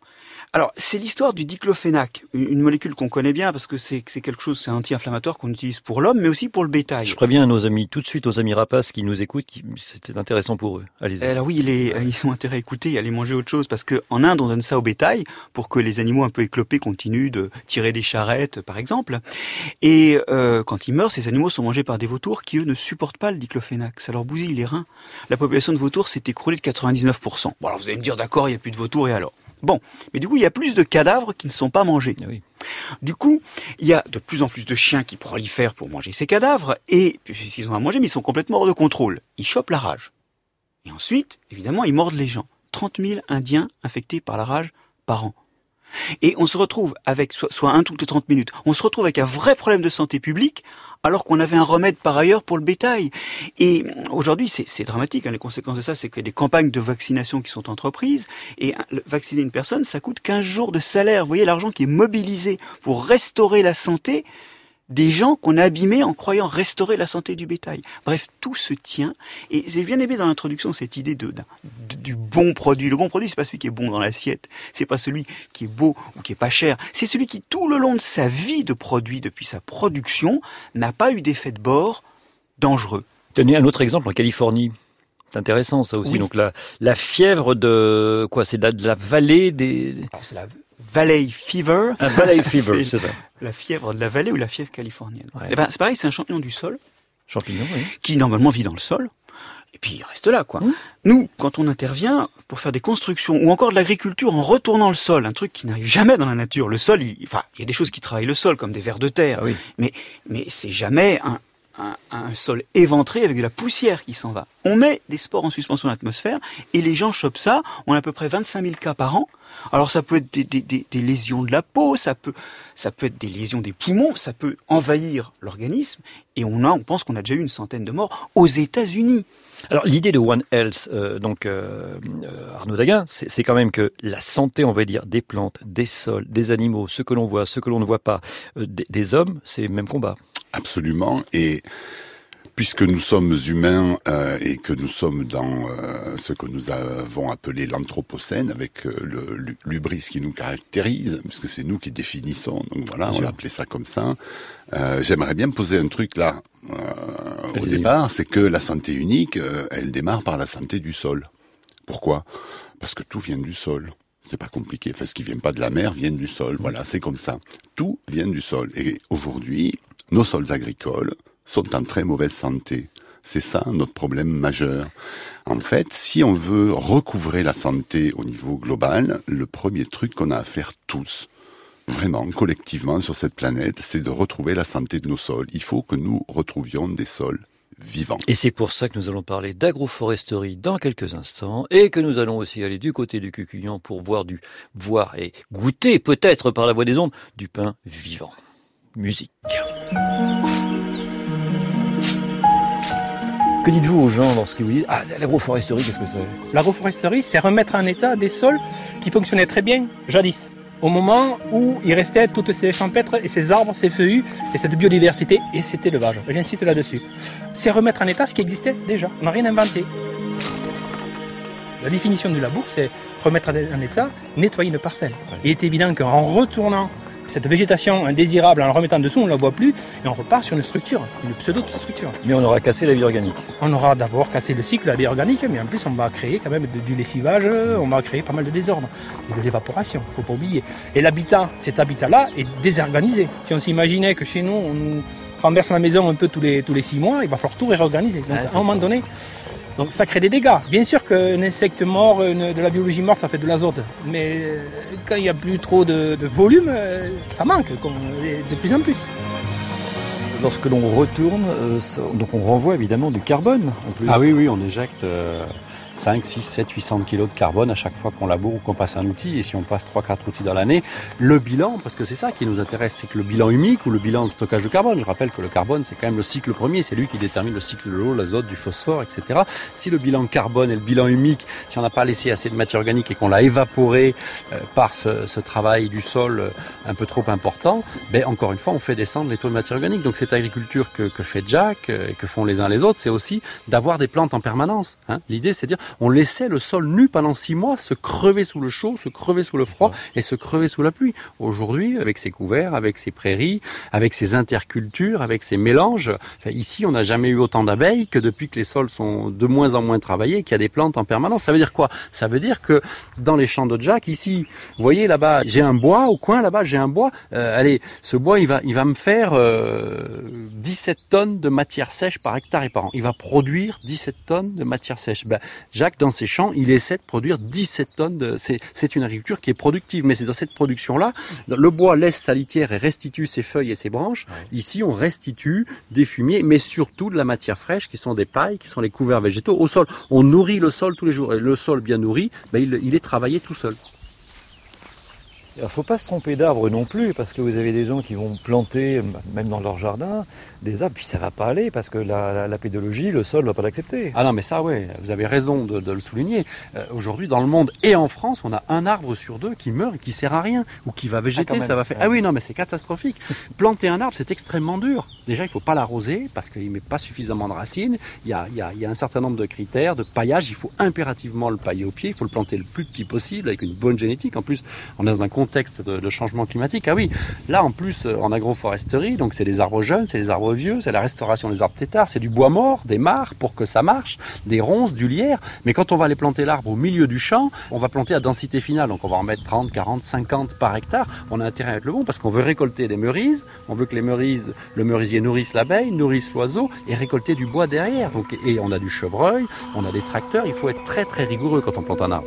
Alors, c'est l'histoire du diclofénac, une molécule qu'on connaît bien parce que c'est, c'est quelque chose, c'est un anti-inflammatoire qu'on utilise pour l'homme, mais aussi pour le bétail. Je préviens nos amis, tout de suite aux amis rapaces qui nous écoutent, qui, c'était intéressant pour eux. Allez-y. Alors oui, les, ils ont intérêt à écouter et à aller manger autre chose parce que en Inde, on donne ça au bétail pour que les animaux un peu éclopés continuent de tirer des charrettes, par exemple. Et euh, quand ils meurent, ces animaux sont mangés par des vautours qui, eux, ne supportent pas le diclofénac. Ça leur bousille les reins. La population de vautours s'est écroulée de quatre-vingt-dix-neuf pour cent. Bon, alors vous allez me dire, d'accord, il n'y a plus de vautours et alors ? Bon, mais du coup, il y a plus de cadavres qui ne sont pas mangés. Oui. Du coup, il y a de plus en plus de chiens qui prolifèrent pour manger ces cadavres, et s'ils ont à manger, mais ils sont complètement hors de contrôle. Ils chopent la rage. Et ensuite, évidemment, ils mordent les gens. trente mille Indiens infectés par la rage par an. Et on se retrouve avec, soit, soit un toutes les trente minutes, on se retrouve avec un vrai problème de santé publique, alors qu'on avait un remède par ailleurs pour le bétail. Et aujourd'hui, c'est, c'est dramatique. Hein. Les conséquences de ça, c'est qu'il y a des campagnes de vaccination qui sont entreprises. Et vacciner une personne, ça coûte quinze jours de salaire. Vous voyez l'argent qui est mobilisé pour restaurer la santé des gens qu'on a abîmés en croyant restaurer la santé du bétail. Bref, tout se tient. Et j'ai bien aimé dans l'introduction cette idée de, de, de du bon produit. Le bon produit, c'est pas celui qui est bon dans l'assiette. C'est pas celui qui est beau ou qui est pas cher. C'est celui qui, tout le long de sa vie de produit, depuis sa production, n'a pas eu d'effet de bord dangereux. Tenez un autre exemple en Californie. C'est intéressant ça aussi. Oui. Donc la, la fièvre de quoi ? C'est de la, de la vallée des. Alors c'est la Valley Fever. Un Valley Fever, c'est, c'est ça. La fièvre de la vallée ou la fièvre californienne. Ouais. Eh ben, c'est pareil, c'est un champignon du sol. Champignon, oui. Qui normalement vit dans le sol. Et puis il reste là, quoi. Mmh. Nous, quand on intervient pour faire des constructions ou encore de l'agriculture en retournant le sol, un truc qui n'arrive jamais dans la nature. Le sol, il, enfin, il y a des choses qui travaillent le sol, comme des vers de terre. Ah oui. Mais, mais c'est jamais un, un, un sol éventré avec de la poussière qui s'en va. On met des spores en suspension dans l'atmosphère et les gens chopent ça. On a à peu près vingt-cinq mille cas par an. Alors ça peut être des, des, des, des lésions de la peau, ça peut, ça peut être des lésions des poumons, ça peut envahir l'organisme. Et on a, on pense qu'on a déjà eu une centaine de morts aux États-Unis. Alors l'idée de One Health, euh, donc euh, Arnaud Daguin, c'est, c'est quand même que la santé, on va dire, des plantes, des sols, des animaux, ce que l'on voit, ce que l'on ne voit pas, euh, des, des hommes, c'est le même combat. Absolument. Et puisque nous sommes humains euh, et que nous sommes dans euh, ce que nous avons appelé l'anthropocène, avec euh, le l'hubris qui nous caractérise, puisque c'est nous qui définissons, donc voilà, on l'a appelé ça comme ça. Euh, j'aimerais bien poser un truc là, euh, au départ, c'est que la santé unique, euh, elle démarre par la santé du sol. Pourquoi ? Parce que tout vient du sol. C'est pas compliqué. Enfin, ce qui vient pas de la mer vient du sol. Voilà, c'est comme ça. Tout vient du sol. Et aujourd'hui, nos sols agricoles sont en très mauvaise santé. C'est ça notre problème majeur. En fait, si on veut recouvrer la santé au niveau global, le premier truc qu'on a à faire tous, vraiment, collectivement sur cette planète, c'est de retrouver la santé de nos sols. Il faut que nous retrouvions des sols vivants. Et c'est pour ça que nous allons parler d'agroforesterie dans quelques instants et que nous allons aussi aller du côté du Cucugnan pour voir, du, voir et goûter peut-être par la voie des ondes du pain vivant. Musique. Que dites-vous aux gens lorsqu'ils vous disent « Ah, l'agroforesterie, qu'est-ce que c'est ?» L'agroforesterie, c'est remettre en état des sols qui fonctionnaient très bien jadis, au moment où il restait toutes ces champêtres et ces arbres, ces feuillus et cette biodiversité et cet élevage. J'insiste là-dessus. C'est remettre en état ce qui existait déjà. On n'a rien inventé. La définition du labour, c'est remettre en état, nettoyer une parcelle. Il est évident qu'en retournant cette végétation indésirable, en la remettant dessous, on ne la voit plus, et on repart sur une structure, une pseudo-structure. Mais on aura cassé la vie organique. On aura d'abord cassé le cycle de la vie organique, mais en plus on va créer quand même du lessivage, on va créer pas mal de désordre, et de l'évaporation, il ne faut pas oublier. Et l'habitat, cet habitat-là est désorganisé. Si on s'imaginait que chez nous, on nous renverse la maison un peu tous les, tous les six mois, il va falloir tout réorganiser. Donc ah, à un moment ça. donné... Donc ça crée des dégâts. Bien sûr qu'un insecte mort, une, de la biologie morte, ça fait de l'azote. Mais quand il n'y a plus trop de, de volume, ça manque de plus en plus. Lorsque l'on retourne, euh, ça, donc on renvoie évidemment du carbone en plus. Ah oui, oui, on éjecte euh, cinq, six, sept, huit cents kilos de carbone à chaque fois qu'on laboure ou qu'on passe un outil. Et si on passe trois, quatre outils dans l'année, le bilan, parce que c'est ça qui nous intéresse, c'est que le bilan humique ou le bilan de stockage de carbone, je rappelle que le carbone, c'est quand même le cycle premier, c'est lui qui détermine le cycle de l'eau, l'azote, du phosphore, et cetera. Si le bilan carbone et le bilan humique, si on n'a pas laissé assez de matière organique et qu'on l'a évaporé euh, par ce, ce travail du sol euh, un peu trop important, ben encore une fois, on fait descendre les taux de matière organique. Donc cette agriculture que, que fait Jack euh, et que font les uns les autres, c'est aussi d'avoir des plantes en permanence. Hein. L'idée, c'est de dire, on laissait le sol nu pendant six mois se crever sous le chaud, se crever sous le froid et se crever sous la pluie. Aujourd'hui, avec ces couverts, avec ces prairies, avec ces intercultures, avec ces mélanges, enfin, ici on n'a jamais eu autant d'abeilles que depuis que les sols sont de moins en moins travaillés, qu'il y a des plantes en permanence. Ça veut dire quoi? Ça veut dire que dans les champs de Jack, ici, vous voyez là-bas, j'ai un bois, au coin là-bas, j'ai un bois. Euh, allez, ce bois, il va, il va me faire euh, dix-sept tonnes de matière sèche par hectare et par an. Il va produire dix-sept tonnes de matière sèche. Ben, Jacques, dans ses champs, il essaie de produire dix-sept tonnes. De, c'est, c'est une agriculture qui est productive, mais c'est dans cette production-là, le bois laisse sa litière et restitue ses feuilles et ses branches. Ouais. Ici, on restitue des fumiers, mais surtout de la matière fraîche, qui sont des pailles, qui sont les couverts végétaux au sol. On nourrit le sol tous les jours. Et le sol bien nourri, ben, il, il est travaillé tout seul. Il ne faut pas se tromper d'arbres non plus, parce que vous avez des gens qui vont planter, même dans leur jardin, des arbres, puis ça ne va pas aller, parce que la, la, la pédologie, le sol ne va pas l'accepter. Ah non, mais ça, oui, vous avez raison de, de le souligner. Euh, aujourd'hui, dans le monde et en France, on a un arbre sur deux qui meurt et qui ne sert à rien, ou qui va végéter, ah, ça va faire... Ah oui, non, mais c'est catastrophique. Planter un arbre, c'est extrêmement dur. Déjà, il ne faut pas l'arroser, parce qu'il ne met pas suffisamment de racines. Il y, a, il, y a, il y a un certain nombre de critères, de paillage. Il faut impérativement le pailler au pied, il faut le planter le plus petit possible, avec une bonne génétique. En plus, on est dans un contexte de, de changement climatique. Ah oui, là en plus en agroforesterie, donc c'est des arbres jeunes, c'est des arbres vieux, c'est la restauration des arbres têtards, c'est du bois mort, des mares pour que ça marche, des ronces, du lierre. Mais quand on va aller planter l'arbre au milieu du champ, on va planter à densité finale, donc on va en mettre trente, quarante, cinquante par hectare. On a intérêt à être le bon parce qu'on veut récolter des meurises, on veut que les meurises, le merisier nourrisse l'abeille, nourrisse l'oiseau et récolter du bois derrière. Donc, et on a du chevreuil, on a des tracteurs, il faut être très très rigoureux quand on plante un arbre.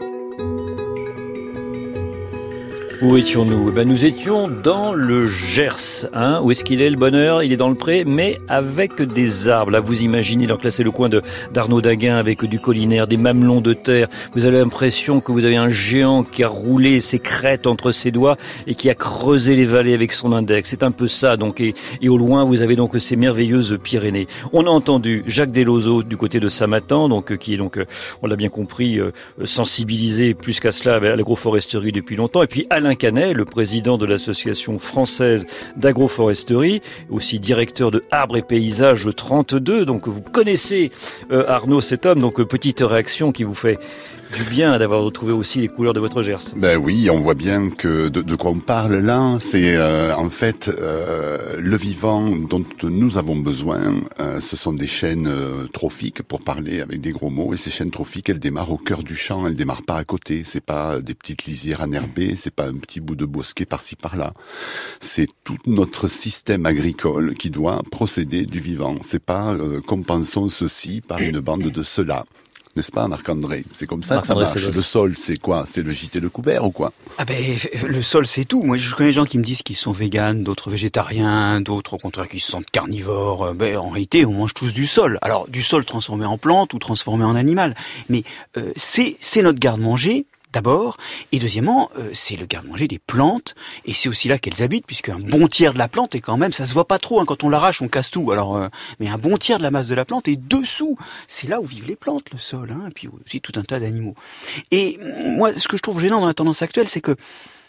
Où étions-nous? Ben, nous étions dans le Gers. Hein. Où est-ce qu'il est, le bonheur? Il est dans le pré, mais avec des arbres. Là, vous imaginez, donc là, c'est le coin de, d'Arnaud Daguin avec du collinaire, des mamelons de terre. Vous avez l'impression que vous avez un géant qui a roulé ses crêtes entre ses doigts et qui a creusé les vallées avec son index. C'est un peu ça, donc. Et, et au loin, vous avez donc ces merveilleuses Pyrénées. On a entendu Jacques Delhozo du côté de Samatan, donc, qui est donc, on l'a bien compris, sensibilisé plus qu'à cela à l'agroforesterie depuis longtemps. Et puis, Alain Canet, le président de l'association française d'agroforesterie, aussi directeur de Arbres et Paysages trente-deux. Donc vous connaissez euh, Arnaud, cet homme. Donc petite réaction qui vous fait du bien d'avoir retrouvé aussi les couleurs de votre Gers. Ben oui, on voit bien que de, de quoi on parle là. C'est euh, en fait euh, le vivant dont nous avons besoin. Euh, ce sont des chaînes euh, trophiques, pour parler avec des gros mots. Et ces chaînes trophiques, elles démarrent au cœur du champ. Elles démarrent pas à côté. C'est pas des petites lisières enherbées. C'est pas un petit bout de bosquet par-ci par-là. C'est tout notre système agricole qui doit procéder du vivant. C'est pas euh, compensons ceci par une bande de cela. N'est-ce pas, Marc-André? C'est comme ça Marc-André, que ça marche. Le sol, c'est quoi? C'est le gîte et le couvert ou quoi? Ah ben, le sol, c'est tout. Moi, je connais des gens qui me disent qu'ils sont véganes, d'autres végétariens, d'autres, au contraire, qui se sentent carnivores. Ben, en réalité, on mange tous du sol. Alors, du sol transformé en plante ou transformé en animal. Mais euh, c'est, c'est notre garde-manger. D'abord, et deuxièmement, euh, c'est le garde-manger des plantes, et c'est aussi là qu'elles habitent, puisque un bon tiers de la plante est quand même, ça se voit pas trop, hein, quand on l'arrache, on casse tout. Alors, euh, mais un bon tiers de la masse de la plante est dessous. C'est là où vivent les plantes, le sol, hein, et puis aussi tout un tas d'animaux. Et moi, ce que je trouve gênant dans la tendance actuelle, c'est que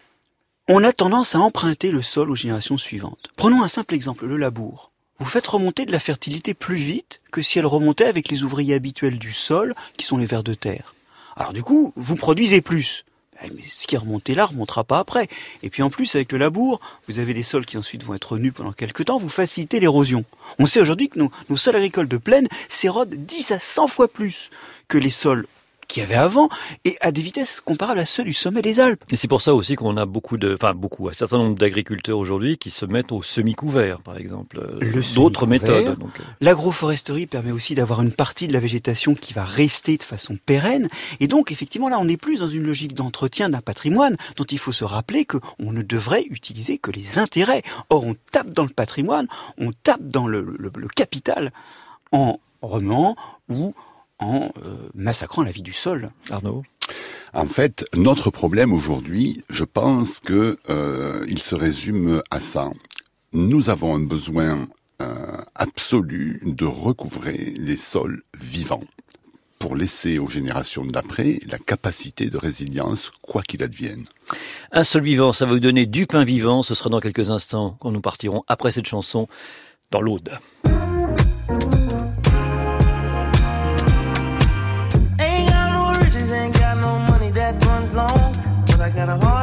on a tendance à emprunter le sol aux générations suivantes. Prenons un simple exemple, le labour. Vous faites remonter de la fertilité plus vite que si elle remontait avec les ouvriers habituels du sol, qui sont les vers de terre. Alors du coup, vous produisez plus. Mais ce qui est remonté là remontera pas après. Et puis en plus, avec le labour, vous avez des sols qui ensuite vont être nus pendant quelques temps, vous facilitez l'érosion. On sait aujourd'hui que nos, nos sols agricoles de plaine s'érodent dix à cent fois plus que les sols qu'il y avait avant, et à des vitesses comparables à ceux du sommet des Alpes. Et c'est pour ça aussi qu'on a beaucoup de, enfin beaucoup, un certain nombre d'agriculteurs aujourd'hui qui se mettent au semi-couvert, par exemple. Le D'autres méthodes. Donc. L'agroforesterie permet aussi d'avoir une partie de la végétation qui va rester de façon pérenne, et donc effectivement là on n'est plus dans une logique d'entretien d'un patrimoine dont il faut se rappeler qu'on ne devrait utiliser que les intérêts. Or on tape dans le patrimoine, on tape dans le, le, le capital en remuant ou en euh, massacrant la vie du sol. Arnaud? En fait, notre problème aujourd'hui, je pense que euh, il se résume à ça. Nous avons un besoin euh, absolu de recouvrer les sols vivants pour laisser aux générations d'après la capacité de résilience, quoi qu'il advienne. Un sol vivant, ça va vous donner du pain vivant. Ce sera dans quelques instants quand nous partirons après cette chanson dans l'Aude. Ain't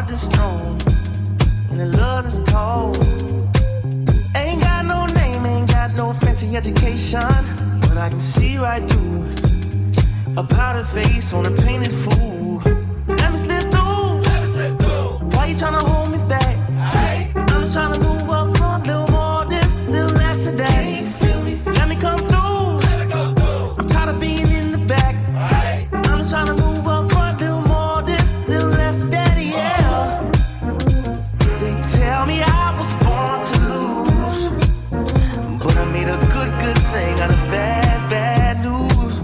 heart that's strong and a love that's tall. Ain't got no name, ain't got no fancy education, but I can see right through a powdered face on a painted fool. Let me slip through. Let me slip through. Why you tryna hold me back? Hey. I'm just tryna move up front, little more this, little less of that. Can you feel me? Let me come through. Let me come through. I'm tired of being in the back. Hey. I'm just tryna move up front, little more this, little less of that, yeah. They tell me I was born to lose, but I made a good, good thing out of bad, bad news.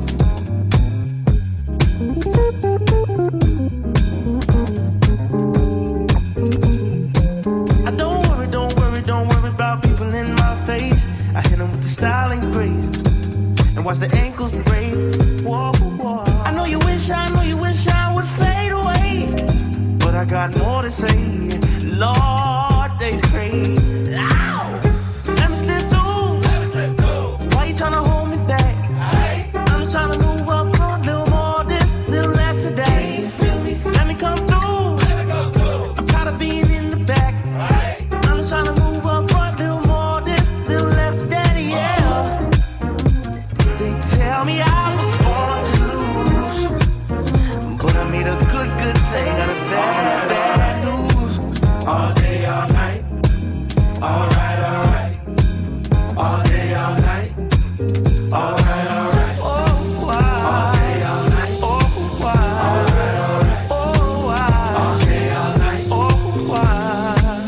I don't worry, don't worry, don't worry about people in my face. I hit them with the style and grace, and watch the ankles break. Whoa, whoa. I know you wish, I know you wish I would fade away, but I got more to say. Lord, they pray. Ow! Let me slip through. Let me slip through. Why you tryna hold me back? Hey. I'm just tryna move up front, little more this, little less of that. Can you feel me? Let me come through. Let me come through. I'm tired of being in the back. Hey. I'm just tryna move up front, little more this, little less of that, yeah. They tell me I was born to lose, but I made a good, good thing out of bad, bad news. All day, all night. All right, all right. All day, all night. All right, all right. Oh, wow. All day, all night. Oh, wow. All right, all right. Oh, wow. All day, all night. Oh, wow.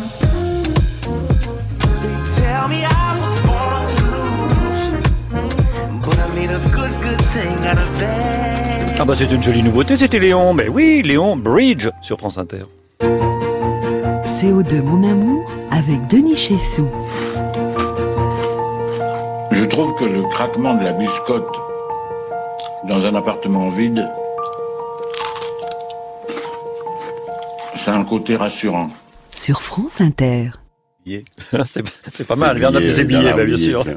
They tell me I was born to lose, but I made a good, good thing out of bad. Ah bah c'est une jolie nouveauté, c'était Léon. Mais oui, Léon Bridge sur France Inter. C O deux Mon Amour avec Denis Chessou. Je trouve que le craquement de la biscotte dans un appartement vide, c'est un côté rassurant. Sur France Inter. c'est, c'est pas mal, Bernard Billet, bah, bien sûr.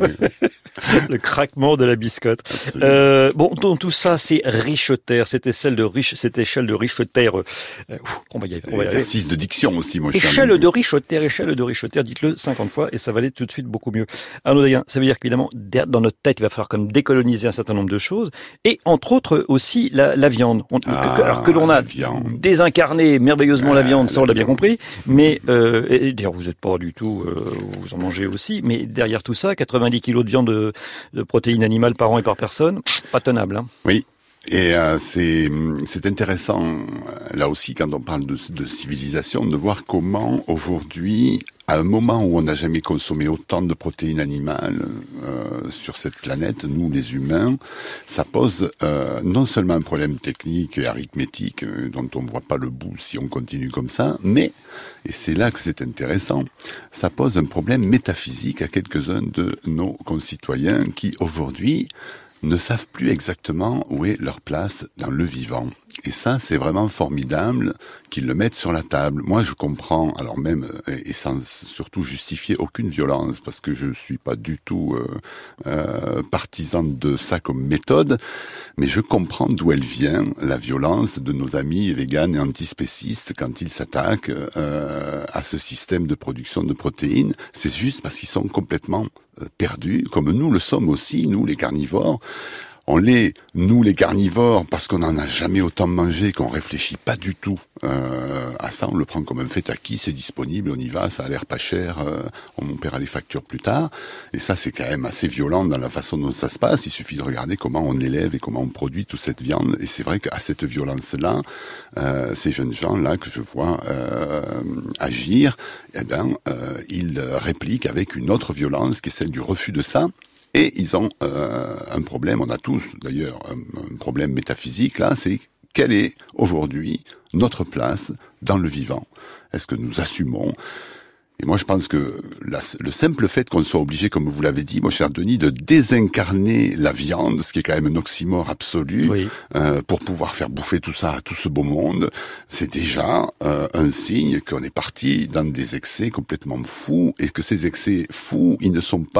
Le craquement de la biscotte. Euh, bon, dans tout ça, c'est Richeterre. C'était celle de Riche, cette échelle de Richeterre. Euh, ouf, on va y arriver. Exercice de diction aussi, moi. Échelle de Richeterre, échelle de Richeterre. Dites-le cinquante fois et ça va aller tout de suite beaucoup mieux. Arnaud Daguin, ça veut dire qu'évidemment, dans notre tête, il va falloir comme décoloniser un certain nombre de choses et entre autres aussi la, la viande. On, ah, que, alors que l'on a désincarné merveilleusement ah, la viande, ça on l'a bien compris. Mais euh, et, d'ailleurs, vous n'êtes pas du tout, euh, vous en mangez aussi. Mais derrière tout ça, quatre-vingt-dix kilos de viande de, de protéines animales par an et par personne, pas tenable. Hein. Oui. Et euh, c'est c'est intéressant là aussi quand on parle de, de civilisation de voir comment aujourd'hui, à un moment où on n'a jamais consommé autant de protéines animales euh, sur cette planète, nous les humains, ça pose euh, non seulement un problème technique et arithmétique euh, dont on ne voit pas le bout si on continue comme ça, mais, et c'est là que c'est intéressant, ça pose un problème métaphysique à quelques-uns de nos concitoyens qui aujourd'hui ne savent plus exactement où est leur place dans le vivant. Et ça, c'est vraiment formidable qu'ils le mettent sur la table. Moi, je comprends, alors même, et sans surtout justifier aucune violence, parce que je suis pas du tout euh, euh, partisan de ça comme méthode, mais je comprends d'où elle vient, la violence de nos amis véganes et antispécistes quand ils s'attaquent euh, à ce système de production de protéines. C'est juste parce qu'ils sont complètement perdus, comme nous le sommes aussi, nous les carnivores. On l'est, nous les carnivores, parce qu'on n'en a jamais autant mangé, qu'on réfléchit pas du tout euh, à ça, on le prend comme un fait acquis, c'est disponible, on y va, ça a l'air pas cher, euh, on paiera les factures plus tard. Et ça, c'est quand même assez violent dans la façon dont ça se passe. Il suffit de regarder comment on élève et comment on produit toute cette viande. Et c'est vrai qu'à cette violence-là, euh, ces jeunes gens-là que je vois euh, agir, eh ben, euh, ils répliquent avec une autre violence qui est celle du refus de ça. Et ils ont euh, un problème, on a tous d'ailleurs un, un problème métaphysique là, c'est quelle est aujourd'hui notre place dans le vivant ? Est-ce que nous assumons ? Et moi je pense que la, le simple fait qu'on soit obligé, comme vous l'avez dit, mon cher Denis, de désincarner la viande, ce qui est quand même un oxymore absolu, oui. euh, pour pouvoir faire bouffer tout ça à tout ce beau monde, c'est déjà euh, un signe qu'on est parti dans des excès complètement fous, et que ces excès fous, ils ne sont pas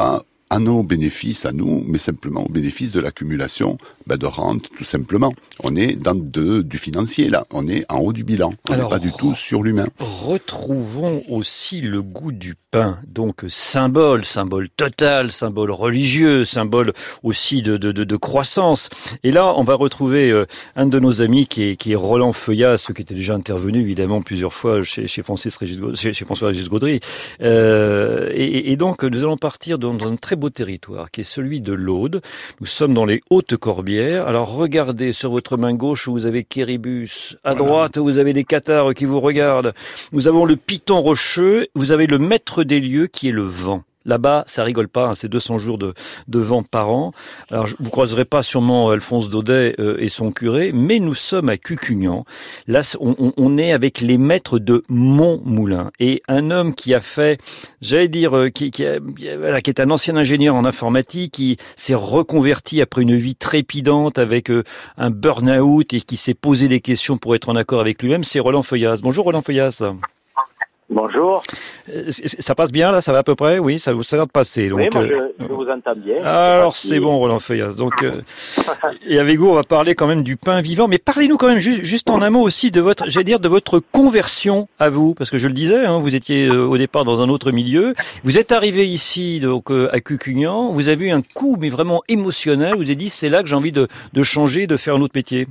à nos bénéfices, à nous, mais simplement au bénéfice de l'accumulation bah, de rente, tout simplement. On est dans de, du financier, là. On est en haut du bilan. On n'est pas du tout sur l'humain. Retrouvons aussi le goût du pain. Donc, symbole, symbole total, symbole religieux, symbole aussi de, de, de, de croissance. Et là, on va retrouver euh, un de nos amis qui est, qui est Roland Feuillas, qui était déjà intervenu, évidemment, plusieurs fois chez, chez, Francis Régis, chez, chez François-Régis Gaudry. Euh, et, et donc, nous allons partir dans, dans un très beau territoire, qui est celui de l'Aude. Nous sommes dans les Hautes-Corbières. Alors, regardez sur votre main gauche où vous avez Quéribus. À voilà. droite, vous avez des cathares qui vous regardent. Nous avons le Piton rocheux. Vous avez le maître des lieux qui est le vent. Là-bas, ça rigole pas, hein, c'est deux cents jours de, de vent par an. Alors, vous croiserez pas sûrement Alphonse Daudet euh, et son curé, mais nous sommes à Cucugnan. Là, on, on est avec les maîtres de Montmoulin. Et un homme qui a fait, j'allais dire, euh, qui, qui, a, voilà, qui est un ancien ingénieur en informatique, qui s'est reconverti après une vie trépidante avec euh, un burn-out et qui s'est posé des questions pour être en accord avec lui-même, c'est Roland Feuillas. Bonjour Roland Feuillas. Bonjour. Ça passe bien là, ça va à peu près? Oui, ça vous ça a l'air de passer. Donc, oui, moi euh, je, je vous entends bien. Alors c'est bon Roland Feuillas. Donc, euh, et avec vous on va parler quand même du pain vivant, mais parlez-nous quand même juste, juste en un mot aussi de votre, j'allais dire de votre conversion à vous, parce que je le disais, hein, vous étiez euh, au départ dans un autre milieu, vous êtes arrivé ici donc euh, à Cucugnan, vous avez eu un coup mais vraiment émotionnel, vous avez dit c'est là que j'ai envie de, de changer, de faire un autre métier.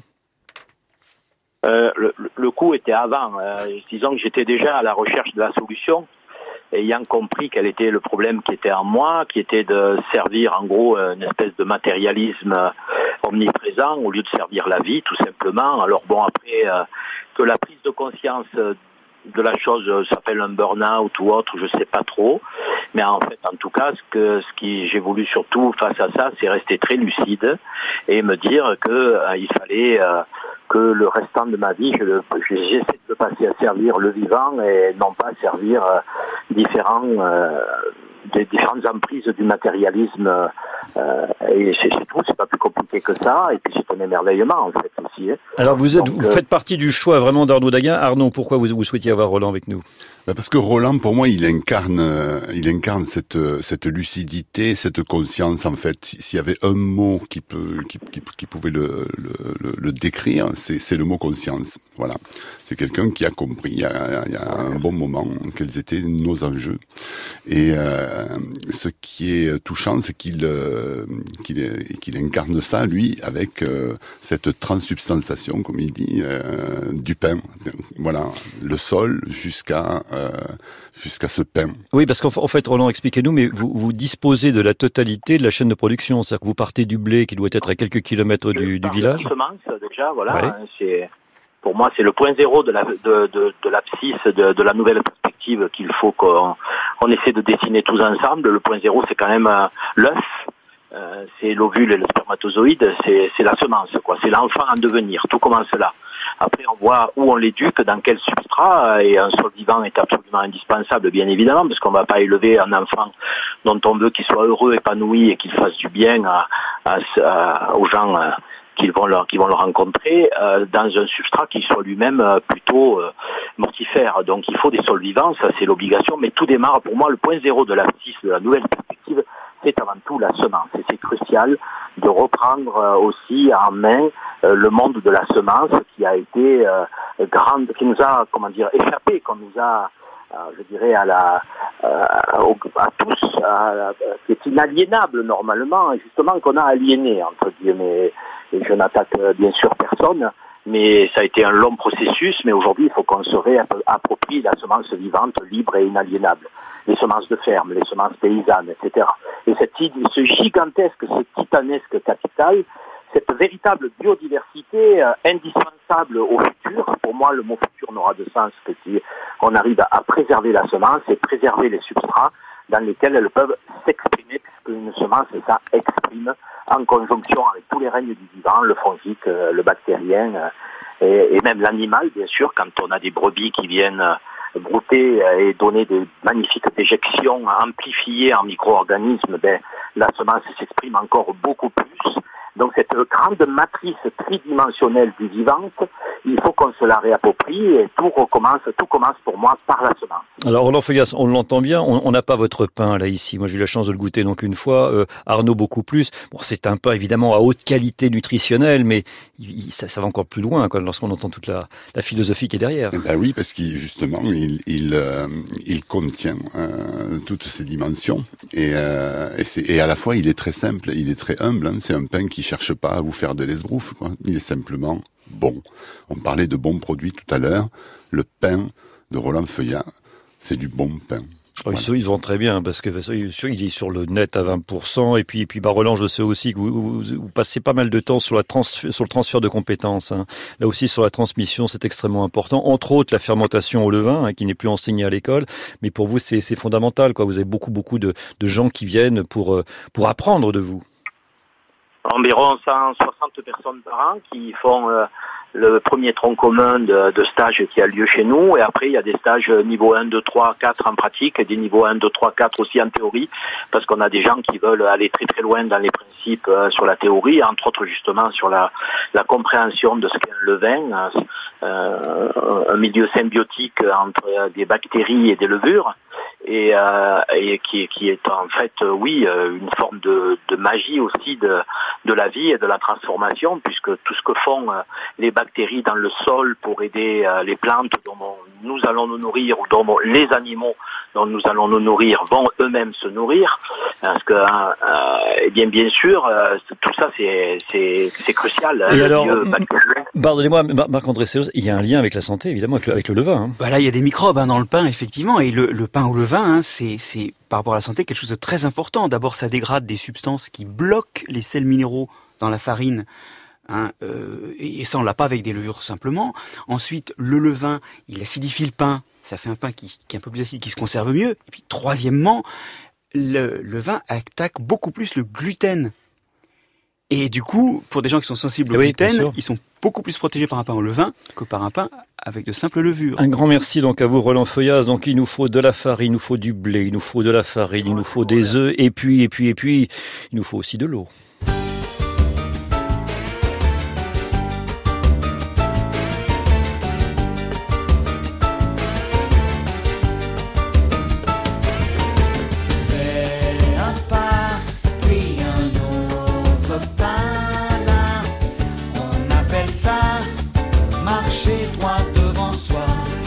Euh, le, le coup était avant. Euh, disons que j'étais déjà à la recherche de la solution, ayant compris quel était le problème qui était en moi, qui était de servir en gros une espèce de matérialisme omniprésent au lieu de servir la vie, tout simplement. Alors bon, après euh, que la prise de conscience de la chose s'appelle un burn-out ou autre, je sais pas trop. Mais en fait, en tout cas, ce que ce qui j'ai voulu surtout face à ça, c'est rester très lucide et me dire que euh, il fallait euh, que le restant de ma vie, je le, j'essaie de le passer à servir le vivant et non pas servir euh, différents, euh, des différentes emprises du matérialisme. Euh, et c'est, c'est tout, c'est pas plus compliqué que ça. Et puis c'est un émerveillement en fait aussi. Hein. Alors vous êtes, Donc, vous faites partie du choix vraiment d'Arnaud Daguin. Arnaud, pourquoi vous, vous souhaitiez avoir Roland avec nous? Parce que Roland, pour moi, il incarne, il incarne cette cette lucidité, cette conscience. En fait, s'il y avait un mot qui peut, qui, qui, qui pouvait le, le, le décrire, c'est, c'est le mot conscience. Voilà, c'est quelqu'un qui a compris il y a, il y a un bon moment quels étaient nos enjeux. Et euh, ce qui est touchant, c'est qu'il euh, qu'il, est, qu'il incarne ça, lui, avec euh, cette transsubstantiation, comme il dit, euh, du pain. Voilà, le sol jusqu'à euh, jusqu'à ce pain. Oui, parce qu'en fait, Roland, expliquez-nous, mais vous, vous disposez de la totalité de la chaîne de production, c'est-à-dire que vous partez du blé qui doit être à quelques kilomètres du, du village. Semence, déjà, voilà. Ouais. Hein, c'est, pour moi, c'est le point zéro de la de de, de l'abscisse de, de la nouvelle perspective qu'il faut qu'on on essaie de dessiner tous ensemble. Le point zéro, c'est quand même euh, l'œuf. Euh, c'est l'ovule et le spermatozoïde, c'est, c'est la semence, quoi. C'est l'enfant en devenir. Tout commence là. Après, on voit où on l'éduque, dans quel substrat, et un sol vivant est absolument indispensable, bien évidemment, parce qu'on ne va pas élever un enfant dont on veut qu'il soit heureux, épanoui et qu'il fasse du bien à, à, à, aux gens euh, qui vont le, qui vont le rencontrer euh, dans un substrat qui soit lui-même euh, plutôt euh, mortifère. Donc, il faut des sols vivants, ça c'est l'obligation, mais tout démarre, pour moi, le point zéro de l'abscisse, de la nouvelle perspective, c'est avant tout la semence. Et c'est crucial de reprendre euh, aussi en main euh, le monde de la semence qui a été euh, grande, qui nous a, comment dire, échappé, qu'on nous a, euh, je dirais, à la, euh, à, à tous, à, à, qui est inaliénable normalement, et justement qu'on a aliéné, entre guillemets. Et je n'attaque euh, bien sûr personne, mais ça a été un long processus, mais aujourd'hui il faut qu'on se réapproprie la semence vivante, libre et inaliénable. Les semences de ferme, les semences paysannes, et cetera. Et cette, ce gigantesque, ce titanesque capital, cette véritable biodiversité euh, indispensable au futur. Pour moi, le mot futur n'aura de sens que si on arrive à préserver la semence et préserver les substrats dans lesquels elles peuvent s'exprimer, puisque une semence, ça exprime en conjonction avec tous les règnes du vivant, le fongique, le bactérien, et, et même l'animal, bien sûr, quand on a des brebis qui viennent brouter et donner des magnifiques déjections amplifiées en micro-organismes, ben, la semence s'exprime encore beaucoup plus. Donc cette grande matrice tridimensionnelle du vivant, il faut qu'on se la réapproprie et tout recommence, tout commence pour moi par la semence. Alors Roland Feuillas, on l'entend bien, on n'a pas votre pain là ici. Moi j'ai eu la chance de le goûter donc une fois, euh, Arnaud beaucoup plus. Bon, c'est un pain évidemment à haute qualité nutritionnelle, mais il, ça, ça va encore plus loin quoi, lorsqu'on entend toute la, la philosophie qui est derrière. Ben oui, parce qu'il justement il il, euh, il contient euh, toutes ces dimensions et, euh, et, c'est, et à la fois il est très simple, il est très humble. Hein, c'est un pain qui cherche pas à vous faire de l'esbrouffe, quoi. Il est simplement bon. On parlait de bons produits tout à l'heure. Le pain de Roland Feuillas, c'est du bon pain. Oh, voilà. Ils se vendent très bien parce que il est sur le net à vingt pour cent et puis et puis bah Roland, je sais aussi que vous, vous, vous passez pas mal de temps sur la trans, sur le transfert de compétences. Hein. Là aussi sur la transmission, c'est extrêmement important. Entre autres, la fermentation au levain hein, qui n'est plus enseignée à l'école, mais pour vous c'est, c'est fondamental quoi. Vous avez beaucoup beaucoup de, de gens qui viennent pour pour apprendre de vous. Environ cent soixante personnes par an qui font euh, le premier tronc commun de, de stage qui a lieu chez nous. Et après, il y a des stages niveau un, deux, trois, quatre en pratique et des niveaux un, deux, trois, quatre aussi en théorie parce qu'on a des gens qui veulent aller très très loin dans les principes euh, sur la théorie, entre autres justement sur la, la compréhension de ce qu'est un levain, euh, un milieu symbiotique entre des bactéries et des levures. Et, euh, et qui, qui est en fait, euh, oui, euh, une forme de, de magie aussi de, de la vie et de la transformation, puisque tout ce que font euh, les bactéries dans le sol pour aider euh, les plantes dont nous allons nous nourrir ou dont les animaux dont nous allons nous nourrir vont eux-mêmes se nourrir, parce que, euh, eh bien, bien sûr, euh, tout ça c'est, c'est, c'est crucial. Et alors, pardonnez-moi, Marc-André Sellos, il y a un lien avec la santé, évidemment, avec le, avec le levain. Hein. Bah là, il y a des microbes hein, dans le pain, effectivement, et le, le pain au levain, hein, c'est, c'est par rapport à la santé quelque chose de très important. D'abord, ça dégrade des substances qui bloquent les sels minéraux dans la farine. Hein, euh, et ça, on l'a pas avec des levures simplement. Ensuite, le levain, il acidifie le pain. Ça fait un pain qui, qui est un peu plus acide, qui se conserve mieux. Et puis, troisièmement, le, le vin attaque beaucoup plus le gluten. Et du coup, pour des gens qui sont sensibles au oui, gluten, ils sont beaucoup plus protégés par un pain au levain que par un pain avec de simples levures. Un grand merci donc à vous, Roland Feuillas. Donc il nous faut de la farine, il nous faut du blé, il nous faut de la farine, il nous faut des œufs, et puis, et puis, et puis, il nous faut aussi de l'eau. Ça, marcher droit devant soi.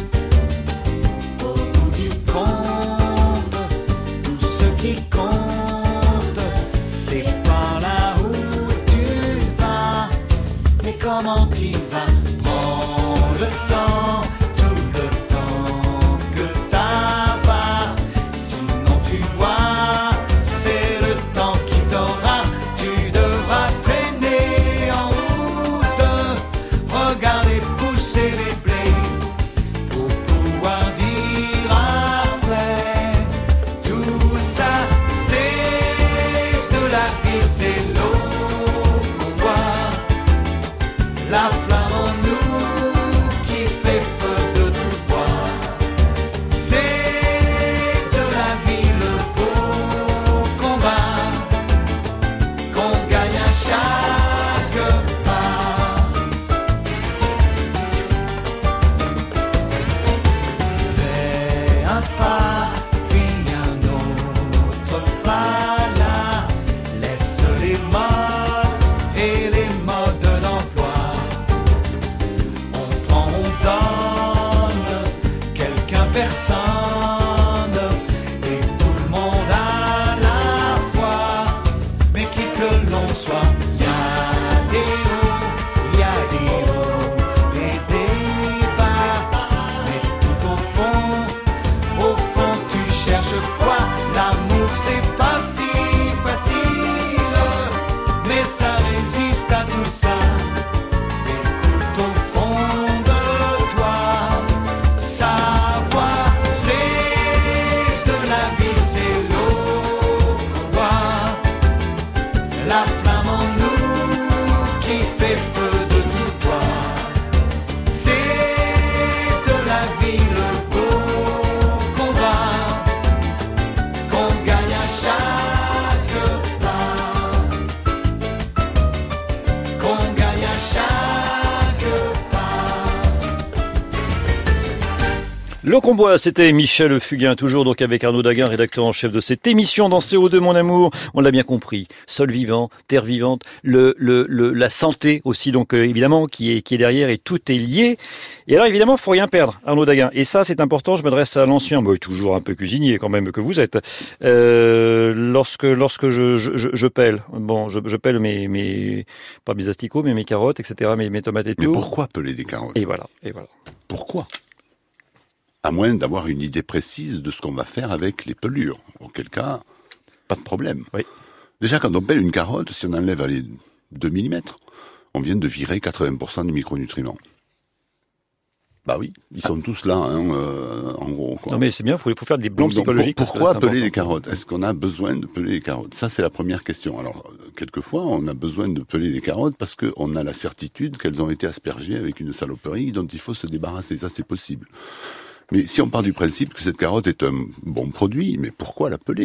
Au bout du compte, tout ce qui compte, c'est par là où tu vas. Mais comment tu vas? Prends le temps, tout le temps que t'as pas. Sinon tu vois, c'est le temps qui t'aura. Tu devras traîner en regardez pousser les blés pour pouvoir dire après. Tout ça c'est de la vie, c'est l'eau qu'on boit, la flamme en nous qui fait feu de tout bois. C'est de la vie le beau combat qu'on gagne à chaque pas. Pas, puis un autre pas là. Laisse les modes et les modes d'emploi. On prend, on donne, quelqu'un, personne, et tout le monde à la fois. Mais qui que l'on soit, y a des hauts, y a des hauts et des bas. Mais tout au fond, au fond, tu cherches quoi? L'amour, c'est pas si facile, mais ça résiste à tout ça. Écoute au fond de toi, savoir, c'est Le Combois, c'était Michel Fugain, toujours donc avec Arnaud Daguin, rédacteur en chef de cette émission dans C O deux, mon amour. On l'a bien compris, sol vivant, terre vivante, le, le, le, la santé aussi, donc euh, évidemment, qui est, qui est derrière et tout est lié. Et alors évidemment, faut rien perdre, Arnaud Daguin. Et ça, c'est important, je m'adresse à l'ancien, bah, toujours un peu cuisinier quand même que vous êtes. Euh, lorsque lorsque je, je, je, je pèle, bon, je, je pèle mes, mes, pas mes asticots, mais mes carottes, et cetera, mes, mes tomates et mais tout. Mais pourquoi peler des carottes? Et voilà, et voilà. Pourquoi? À moins d'avoir une idée précise de ce qu'on va faire avec les pelures. Auquel cas, pas de problème. Oui. Déjà, quand on pèle une carotte, si on enlève les deux millimètres, on vient de virer quatre-vingts pour cent des micronutriments. Bah oui, ils sont ah. tous là, hein, euh, en gros. Quoi. Non mais c'est bien, il faut, faut faire des plans psychologiques. Pour, pourquoi peler les carottes? Est-ce qu'on a besoin de peler les carottes? Ça, c'est la première question. Alors, euh, quelquefois, on a besoin de peler les carottes parce qu'on a la certitude qu'elles ont été aspergées avec une saloperie dont il faut se débarrasser. Ça, c'est possible. Mais si on part du principe que cette carotte est un bon produit, mais pourquoi la peler?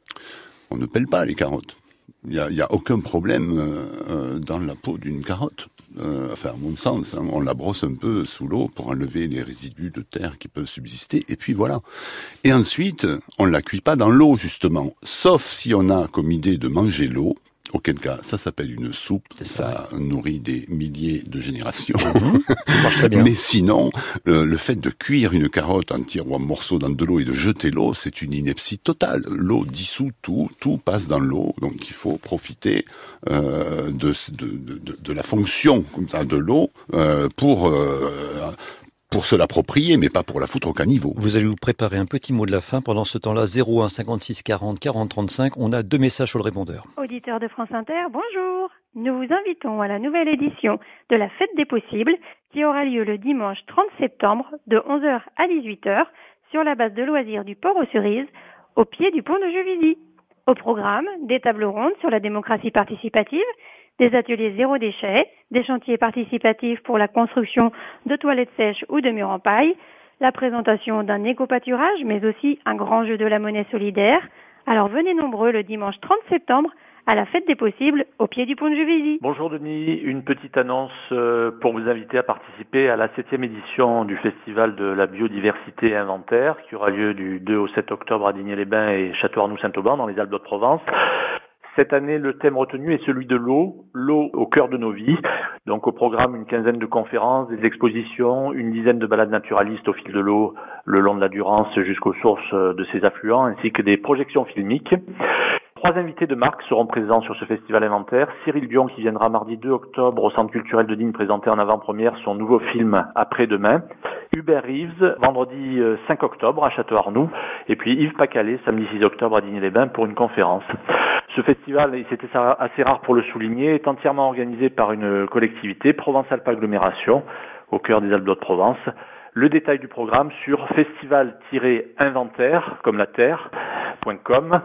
On ne pèle pas les carottes. Il n'y a, il y a aucun problème euh, euh, dans la peau d'une carotte. Euh, enfin, à mon sens, hein, on la brosse un peu sous l'eau pour enlever les résidus de terre qui peuvent subsister, et puis voilà. Et ensuite, on ne la cuit pas dans l'eau, justement. Sauf si on a comme idée de manger l'eau, auquel cas, ça s'appelle une soupe, ça, ça nourrit des milliers de générations. Mmh, ça marche très bien. Mais sinon, le, le fait de cuire une carotte entière ou en morceaux dans de l'eau et de jeter l'eau, c'est une ineptie totale. L'eau dissout tout, tout passe dans l'eau, donc il faut profiter euh, de, de, de, de la fonction comme ça, de l'eau euh, pour... Euh, pour se l'approprier, mais pas pour la foutre au caniveau. Vous allez vous préparer un petit mot de la fin. Pendant ce temps-là, zéro un cinquante-six quarante quarante trente-cinq, on a deux messages sur le répondeur. Auditeurs de France Inter, bonjour. Nous vous invitons à la nouvelle édition de la Fête des Possibles qui aura lieu le dimanche trente septembre de onze heures à dix-huit heures sur la base de loisirs du Port-aux-Cerises au pied du pont de Juvisy. Au programme, des tables rondes sur la démocratie participative, des ateliers zéro déchet, des chantiers participatifs pour la construction de toilettes sèches ou de murs en paille, la présentation d'un éco-pâturage, mais aussi un grand jeu de la monnaie solidaire. Alors venez nombreux le dimanche trente septembre à la Fête des Possibles au pied du pont de Juvisy. Bonjour Denis, une petite annonce pour vous inviter à participer à la septième édition du Festival de la biodiversité et inventaire qui aura lieu du deux au sept octobre à Digne-les-Bains et Château-Arnoux-Saint-Auban dans les Alpes de Provence. Cette année, le thème retenu est celui de l'eau, l'eau au cœur de nos vies. Donc au programme, une quinzaine de conférences, des expositions, une dizaine de balades naturalistes au fil de l'eau le long de la Durance jusqu'aux sources de ses affluents, ainsi que des projections filmiques. Trois invités de marque seront présents sur ce festival inventaire. Cyril Dion qui viendra mardi deux octobre au Centre culturel de Digne présenter en avant-première son nouveau film Après-demain. Hubert Reeves, vendredi cinq octobre à Château-Arnoux. Et puis Yves Pacalet, samedi six octobre à Digne-les-Bains pour une conférence. Ce festival, et c'était assez rare pour le souligner, est entièrement organisé par une collectivité, Provence-Alpes Agglomération, au cœur des Alpes de-Haute-Provence. Le détail du programme sur festival tiret inventaire, comme la terre, point com.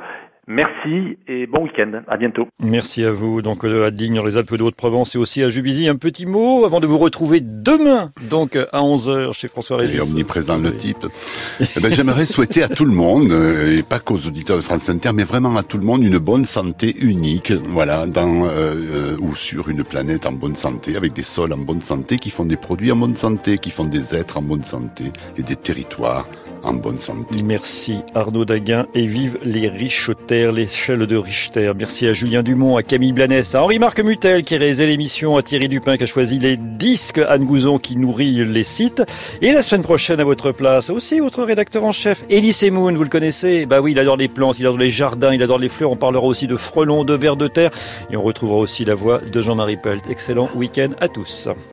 Merci et bon week-end. À bientôt. Merci à vous. Donc à Digne, dans les Alpes de Haute-Provence et aussi à Juvisy. Un petit mot avant de vous retrouver demain, donc à onze heures chez François Régis. Et omniprésent le type. Eh ben, j'aimerais souhaiter à tout le monde, et pas qu'aux auditeurs de France Inter, mais vraiment à tout le monde, une bonne santé unique. Voilà, dans euh, ou sur une planète en bonne santé, avec des sols en bonne santé, qui font des produits en bonne santé, qui font des êtres en bonne santé et des territoires en bonne santé. Merci Arnaud Daguin et vive les riches terres, l'échelle de Richter. Merci à Julien Dumont, à Camille Blanès, à Henri-Marc Mutel qui réalisait l'émission, à Thierry Dupin qui a choisi les disques, Anne Gouzon qui nourrit les sites. Et la semaine prochaine à votre place, aussi votre rédacteur en chef, Elie Semoun, vous le connaissez? Bah oui, il adore les plantes, il adore les jardins, il adore les fleurs. On parlera aussi de frelons, de vers de terre et on retrouvera aussi la voix de Jean-Marie Pelt. Excellent week-end à tous.